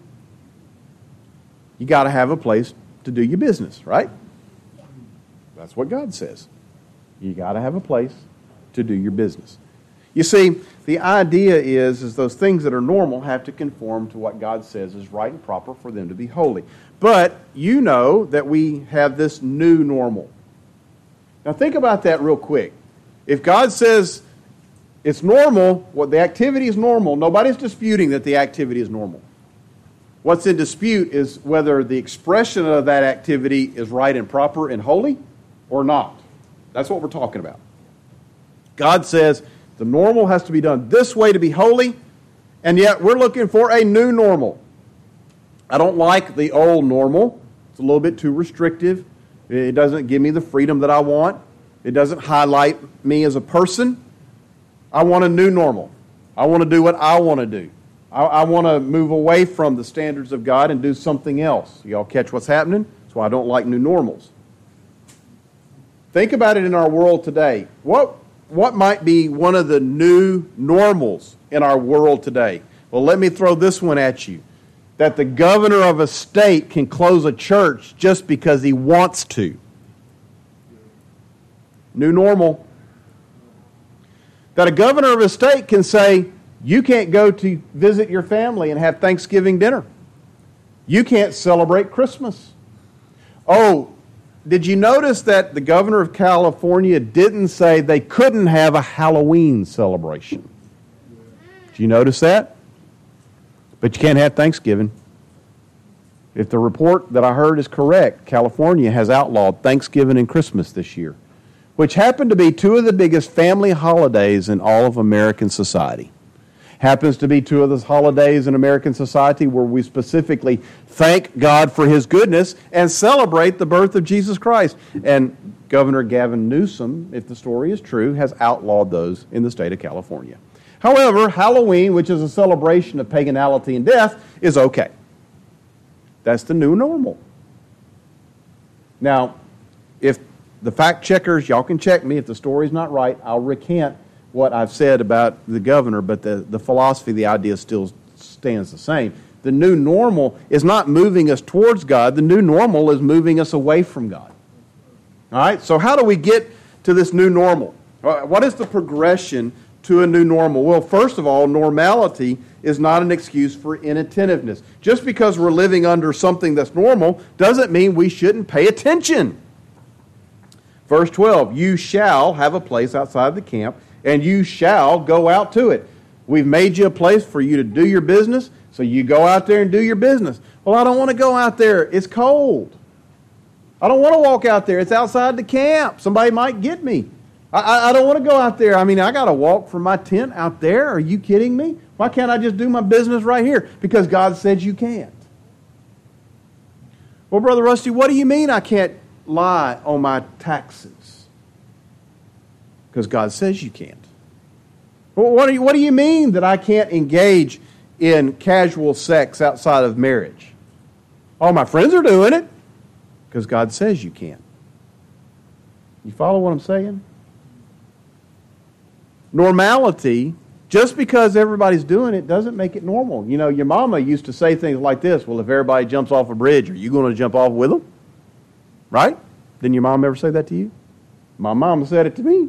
You got to have a place to do your business, right? That's what God says. You got to have a place to do your business. You see, the idea is, is those things that are normal have to conform to what God says is right and proper for them to be holy. But you know that we have this new normal. Now think about that real quick. If God says it's normal, what the activity is normal, nobody's disputing that the activity is normal. What's in dispute is whether the expression of that activity is right and proper and holy or not. That's what we're talking about. God says the normal has to be done this way to be holy, and yet we're looking for a new normal. I don't like the old normal. It's a little bit too restrictive. It doesn't give me the freedom that I want. It doesn't highlight me as a person. I want a new normal. I want to do what I want to do. I, I want to move away from the standards of God and do something else. Y'all catch what's happening? That's why I don't like new normals. Think about it in our world today. What, what might be one of the new normals in our world today? Well, let me throw this one at you. That the governor of a state can close a church just because he wants to. New normal. That a governor of a state can say, you can't go to visit your family and have Thanksgiving dinner. You can't celebrate Christmas. Oh, did you notice that the governor of California didn't say they couldn't have a Halloween celebration? Did you notice that? But you can't have Thanksgiving. If the report that I heard is correct, California has outlawed Thanksgiving and Christmas this year. which happen to be two of the biggest family holidays in all of American society. Happens to be two of those holidays in American society where we specifically thank God for His goodness and celebrate the birth of Jesus Christ. And Governor Gavin Newsom, if the story is true, has outlawed those in the state of California. However, Halloween, which is a celebration of paganality and death, is okay. That's the new normal. Now, if the fact checkers, y'all can check me. If the story's not right, I'll recant what I've said about the governor, but the, the philosophy, the idea still stands the same. The new normal is not moving us towards God. The new normal is moving us away from God. All right? So how do we get to this new normal? What is the progression to a new normal? Well, first of all, normality is not an excuse for inattentiveness. Just because we're living under something that's normal doesn't mean we shouldn't pay attention. Verse twelve, you shall have a place outside the camp, and you shall go out to it. We've made you a place for you to do your business, so you go out there and do your business. Well, I don't want to go out there. It's cold. I don't want to walk out there. It's outside the camp. Somebody might get me. I, I, I don't want to go out there. I mean, I got to walk from my tent out there. Are you kidding me? Why can't I just do my business right here? Because God said you can't. Well, Brother Rusty, what do you mean I can't lie on my taxes? Because God says you can't. Well, what do you, what do you mean that I can't engage in casual sex outside of marriage? All my friends are doing it. Because God says you can't. You follow what I'm saying? Normality, just because everybody's doing it, doesn't make it normal. You know, your mama used to say things like this, well, if everybody jumps off a bridge, are you going to jump off with them? Right? Didn't your mom ever say that to you? My mom said it to me.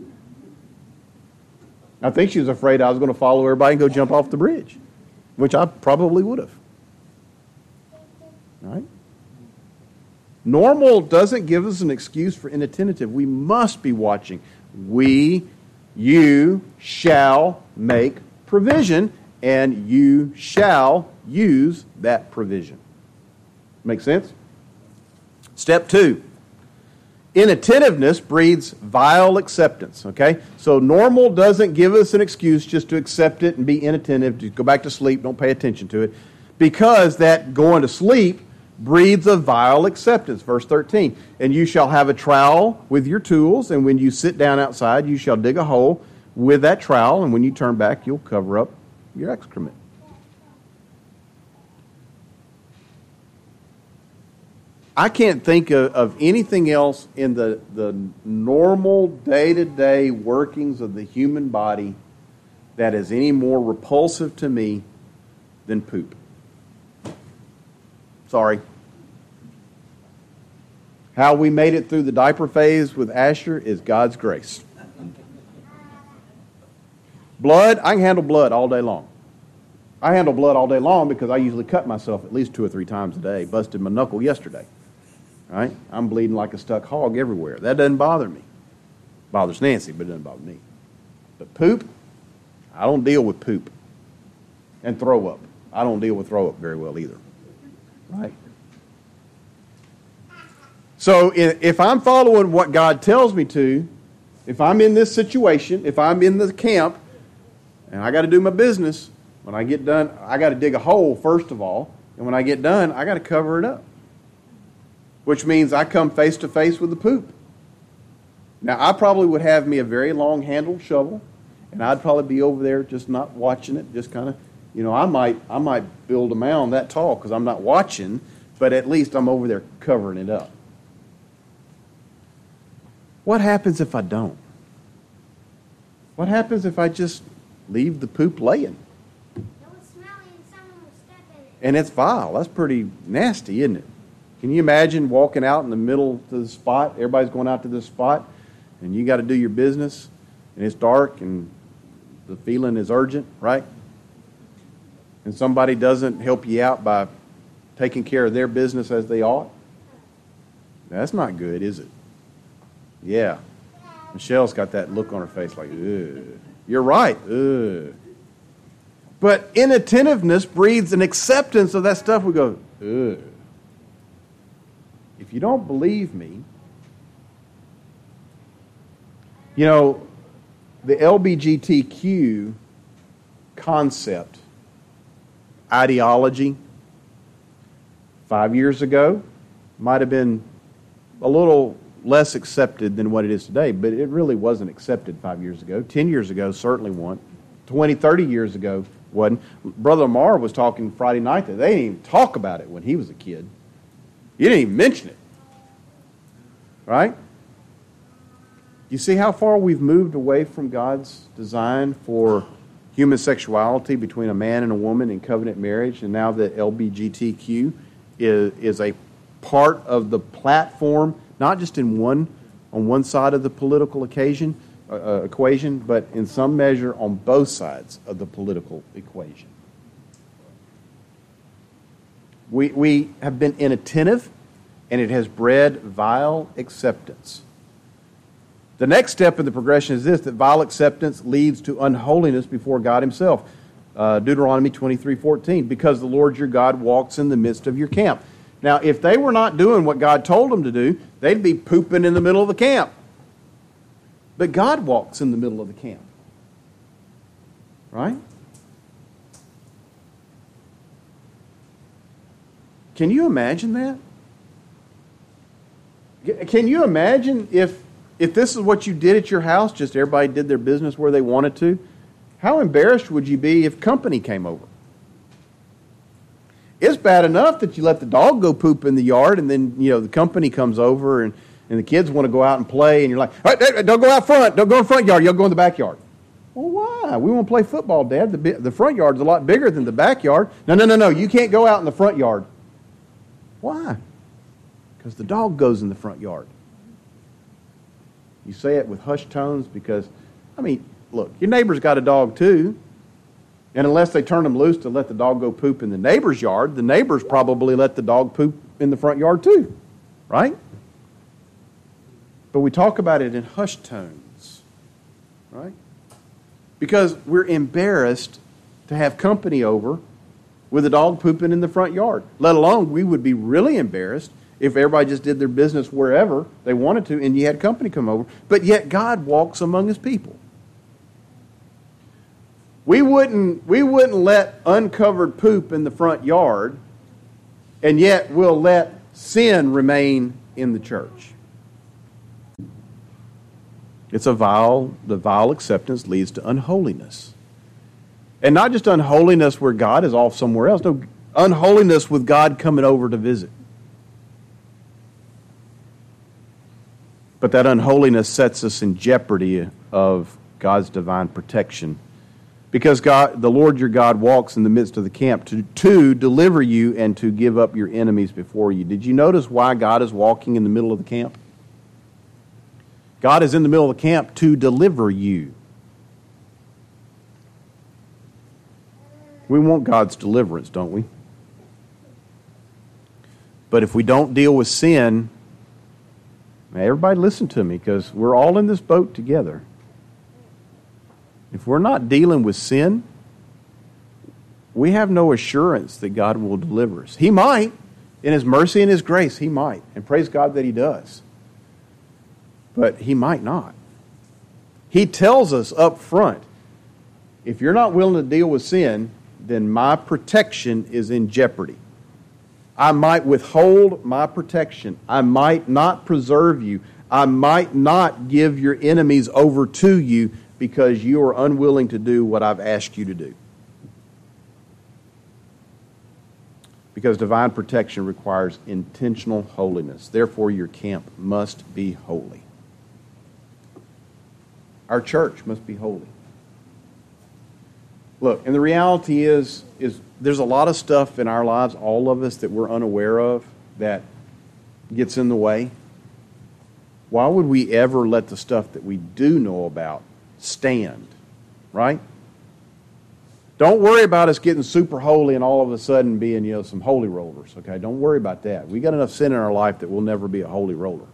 I think she was afraid I was going to follow everybody and go jump off the bridge, which I probably would have. Right? Normal doesn't give us an excuse for inattentive. We must be watching. We, you, shall make provision, and you shall use that provision. Make sense? Step two. Inattentiveness breeds vile acceptance, okay? So normal doesn't give us an excuse just to accept it and be inattentive, to go back to sleep, don't pay attention to it, because that going to sleep breeds a vile acceptance. Verse thirteen, and you shall have a trowel with your tools, and when you sit down outside, you shall dig a hole with that trowel, and when you turn back, you'll cover up your excrement. I can't think of, of anything else in the, the normal day-to-day workings of the human body that is any more repulsive to me than poop. Sorry. How we made it through the diaper phase with Asher is God's grace. Blood, I can handle blood all day long. I handle blood all day long because I usually cut myself at least two or three times a day. Busted my knuckle yesterday. Right? I'm bleeding like a stuck hog everywhere. That doesn't bother me. Bothers Nancy, but it doesn't bother me. But poop, I don't deal with poop. And throw up. I don't deal with throw up very well either. Right? So if I'm following what God tells me to, if I'm in this situation, if I'm in the camp, and I got to do my business, when I get done, I got to dig a hole first of all, and when I get done, I got to cover it up. Which means I come face to face with the poop. Now, I probably would have me a very long-handled shovel, and I'd probably be over there just not watching it, just kind of, you know, I might I might build a mound that tall because I'm not watching, but at least I'm over there covering it up. What happens if I don't? What happens if I just leave the poop laying? It was smelly and someone will step in it. And it's vile. That's pretty nasty, isn't it? Can you imagine walking out in the middle to the spot? Everybody's going out to this spot, and you got to do your business, and it's dark, and the feeling is urgent, right? And somebody doesn't help you out by taking care of their business as they ought. That's not good, is it? Yeah. Michelle's got that look on her face like, ugh. You're right, ugh. But inattentiveness breeds an acceptance of that stuff. We go, ugh. If you don't believe me, You know, the L G B T Q concept, ideology, five years ago might have been a little less accepted than what it is today, but it really wasn't accepted five years ago. Ten years ago, certainly wasn't. Twenty, thirty years ago, wasn't. Brother Amar was talking Friday night that they didn't even talk about it when he was a kid. You didn't even mention it. Right? You see how far we've moved away from God's design for human sexuality between a man and a woman in covenant marriage, and now that L G B T Q is, is a part of the platform, not just in one on one side of the political occasion, uh, equation, but in some measure on both sides of the political equation. We, we have been inattentive, and it has bred vile acceptance. The next step in the progression is this, that vile acceptance leads to unholiness before God himself. Uh, Deuteronomy twenty-three fourteen, because the Lord your God walks in the midst of your camp. Now, if they were not doing what God told them to do, they'd be pooping in the middle of the camp. But God walks in the middle of the camp. Right? Can you imagine that? Can you imagine if if this is what you did at your house, just everybody did their business where they wanted to? How embarrassed would you be if company came over? It's bad enough that you let the dog go poop in the yard, and then, you know, the company comes over and, and the kids want to go out and play, and you're like, hey, hey, don't go out front, don't go in the front yard, you'll go in the backyard. Well, why? We want to play football, Dad. The, the front yard's a lot bigger than the backyard. No, no, no, no, you can't go out in the front yard. Why? Because the dog goes in the front yard. You say it with hushed tones because, I mean, look, your neighbor's got a dog too. And unless they turn them loose to let the dog go poop in the neighbor's yard, the neighbors probably let the dog poop in the front yard too. Right? But we talk about it in hushed tones. Right? Because we're embarrassed to have company over with a dog pooping in the front yard. Let alone, we would be really embarrassed if everybody just did their business wherever they wanted to and you had company come over. But yet God walks among his people. We wouldn't, we wouldn't let uncovered poop in the front yard, and yet we'll let sin remain in the church. It's a vile, the vile acceptance leads to unholiness. And not just unholiness where God is off somewhere else. No, unholiness with God coming over to visit. But that unholiness sets us in jeopardy of God's divine protection. Because God, the Lord your God walks in the midst of the camp to, to deliver you and to give up your enemies before you. Did you notice why God is walking in the middle of the camp? God is in the middle of the camp to deliver you. We want God's deliverance, don't we? But if we don't deal with sin, everybody listen to me, because we're all in this boat together. If we're not dealing with sin, we have no assurance that God will deliver us. He might. In his mercy and his grace, he might. And praise God that he does. But he might not. He tells us up front, if you're not willing to deal with sin, then my protection is in jeopardy. I might withhold my protection. I might not preserve you. I might not give your enemies over to you because you are unwilling to do what I've asked you to do. Because divine protection requires intentional holiness. Therefore, your camp must be holy. Our church must be holy. Look, and the reality is, is there's a lot of stuff in our lives, all of us, that we're unaware of that gets in the way. Why would we ever let the stuff that we do know about stand, right? Don't worry about us getting super holy and all of a sudden being, you know, some holy rollers, okay? Don't worry about that. We got enough sin in our life that we'll never be a holy roller.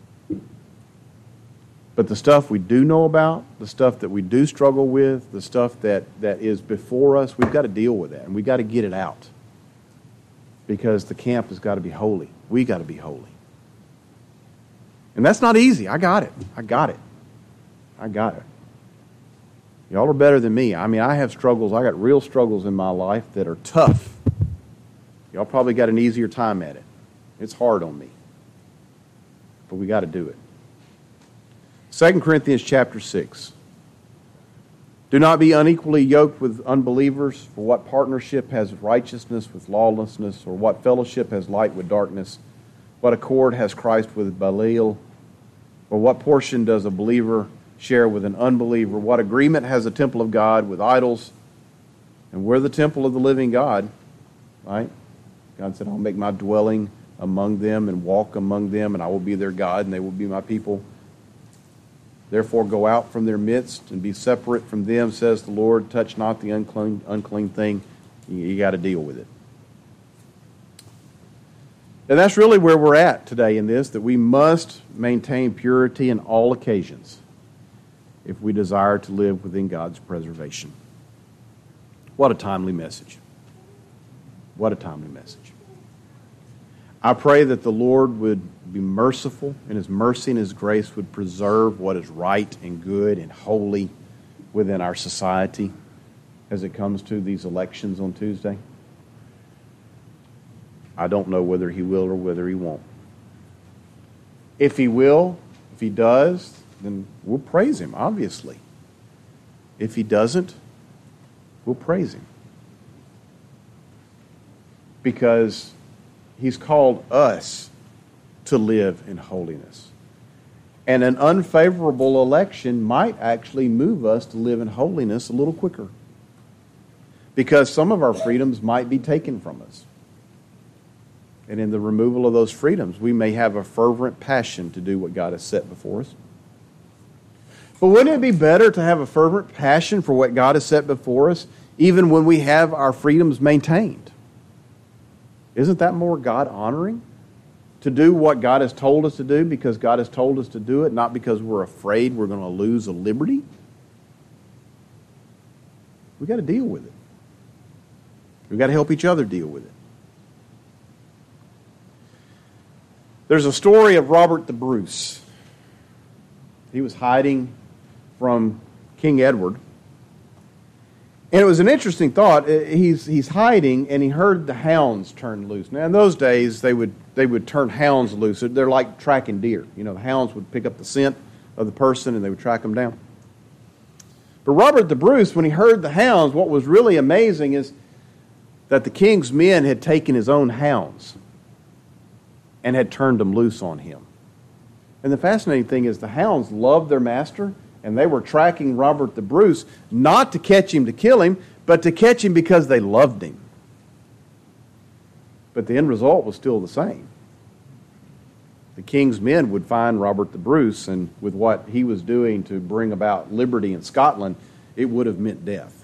But the stuff we do know about, the stuff that we do struggle with, the stuff that, that is before us, we've got to deal with that, and we've got to get it out. Because the camp has got to be holy. We got to be holy. And that's not easy. I got it. I got it. I got it. Y'all are better than me. I mean, I have struggles. I got real struggles in my life that are tough. Y'all probably got an easier time at it. It's hard on me. But we got to do it. Second Corinthians chapter six. Do not be unequally yoked with unbelievers, for what partnership has righteousness with lawlessness, or what fellowship has light with darkness? What accord has Christ with Belial? Or what portion does a believer share with an unbeliever? What agreement has the temple of God with idols? And we're the temple of the living God, right? God said, I'll make my dwelling among them and walk among them, and I will be their God, and they will be my people. Therefore go out from their midst and be separate from them, says the Lord. Touch not the unclean, unclean thing. You, you got to deal with it. And that's really where we're at today in this, that we must maintain purity in all occasions if we desire to live within God's preservation. What a timely message. What a timely message. I pray that the Lord would be merciful, and His mercy and His grace would preserve what is right and good and holy within our society as it comes to these elections on Tuesday. I don't know whether He will or whether He won't. If He will, if He does, then we'll praise Him, obviously. If He doesn't, we'll praise Him. Because He's called us to live in holiness. And an unfavorable election might actually move us to live in holiness a little quicker. Because some of our freedoms might be taken from us. And in the removal of those freedoms, we may have a fervent passion to do what God has set before us. But wouldn't it be better to have a fervent passion for what God has set before us, even when we have our freedoms maintained? Isn't that more God-honoring? To do what God has told us to do because God has told us to do it, not because we're afraid we're going to lose a liberty? We've got to deal with it. We've got to help each other deal with it. There's a story of Robert the Bruce. He was hiding from King Edward. And it was an interesting thought. He's he's hiding, and he heard the hounds turn loose. Now, in those days, they would they would turn hounds loose. They're like tracking deer. You know, the hounds would pick up the scent of the person, and they would track them down. But Robert the Bruce, when he heard the hounds, what was really amazing is that the king's men had taken his own hounds and had turned them loose on him. And the fascinating thing is the hounds loved their master, and they were tracking Robert the Bruce, not to catch him to kill him, but to catch him because they loved him. But the end result was still the same. The king's men would find Robert the Bruce, and with what he was doing to bring about liberty in Scotland, it would have meant death.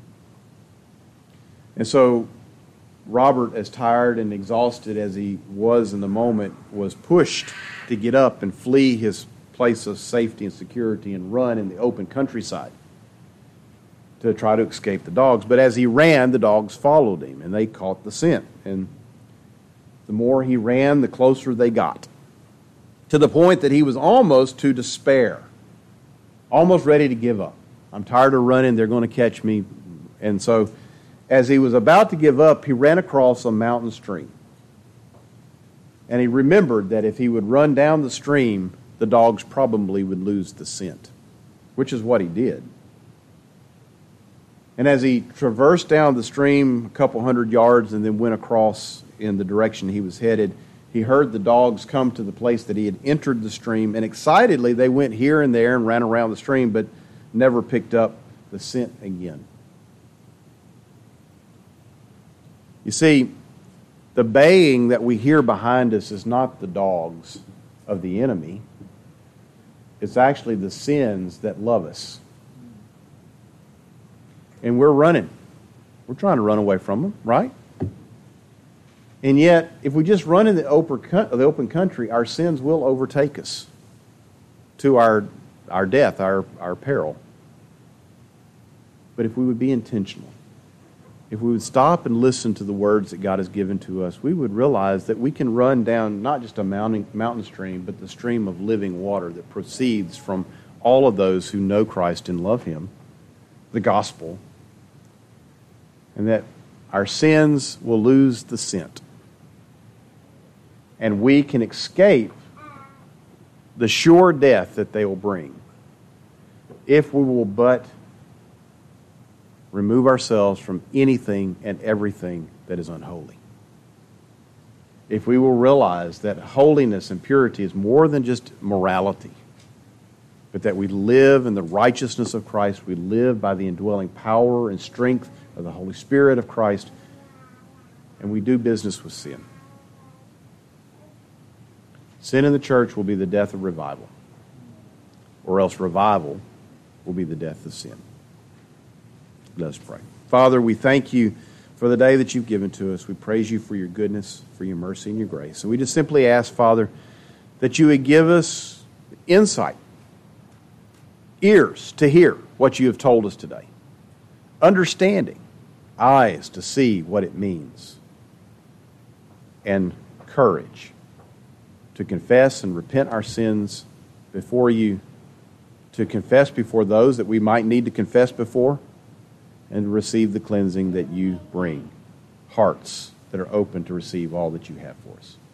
And so Robert, as tired and exhausted as he was in the moment, was pushed to get up and flee his place of safety and security and run in the open countryside to try to escape the dogs. But as he ran, the dogs followed him, and they caught the scent. And the more he ran, the closer they got, to the point that he was almost to despair, almost ready to give up. I'm tired of running. They're going to catch me. And so as he was about to give up, he ran across a mountain stream. And he remembered that if he would run down the stream, the dogs probably would lose the scent, which is what he did. And as he traversed down the stream a couple hundred yards and then went across in the direction he was headed, he heard the dogs come to the place that he had entered the stream, and excitedly they went here and there and ran around the stream, but never picked up the scent again. You see, the baying that we hear behind us is not the dogs of the enemy. It's actually the sins that love us. And we're running. We're trying to run away from them, right? And yet, if we just run in the open country, our sins will overtake us to our, our death, our, our peril. But if we would be intentional, if we would stop and listen to the words that God has given to us, we would realize that we can run down not just a mountain, mountain stream, but the stream of living water that proceeds from all of those who know Christ and love Him, the gospel, and that our sins will lose the scent. And we can escape the sure death that they will bring if we will but remove ourselves from anything and everything that is unholy. If we will realize that holiness and purity is more than just morality, but that we live in the righteousness of Christ, we live by the indwelling power and strength of the Holy Spirit of Christ, and we do business with sin. Sin in the church will be the death of revival, or else revival will be the death of sin. Let us pray. Father, we thank you for the day that you've given to us. We praise you for your goodness, for your mercy, and your grace. And we just simply ask, Father, that you would give us insight, ears to hear what you have told us today, understanding, eyes to see what it means, and courage to confess and repent our sins before you, to confess before those that we might need to confess before, and to receive the cleansing that you bring, hearts that are open to receive all that you have for us.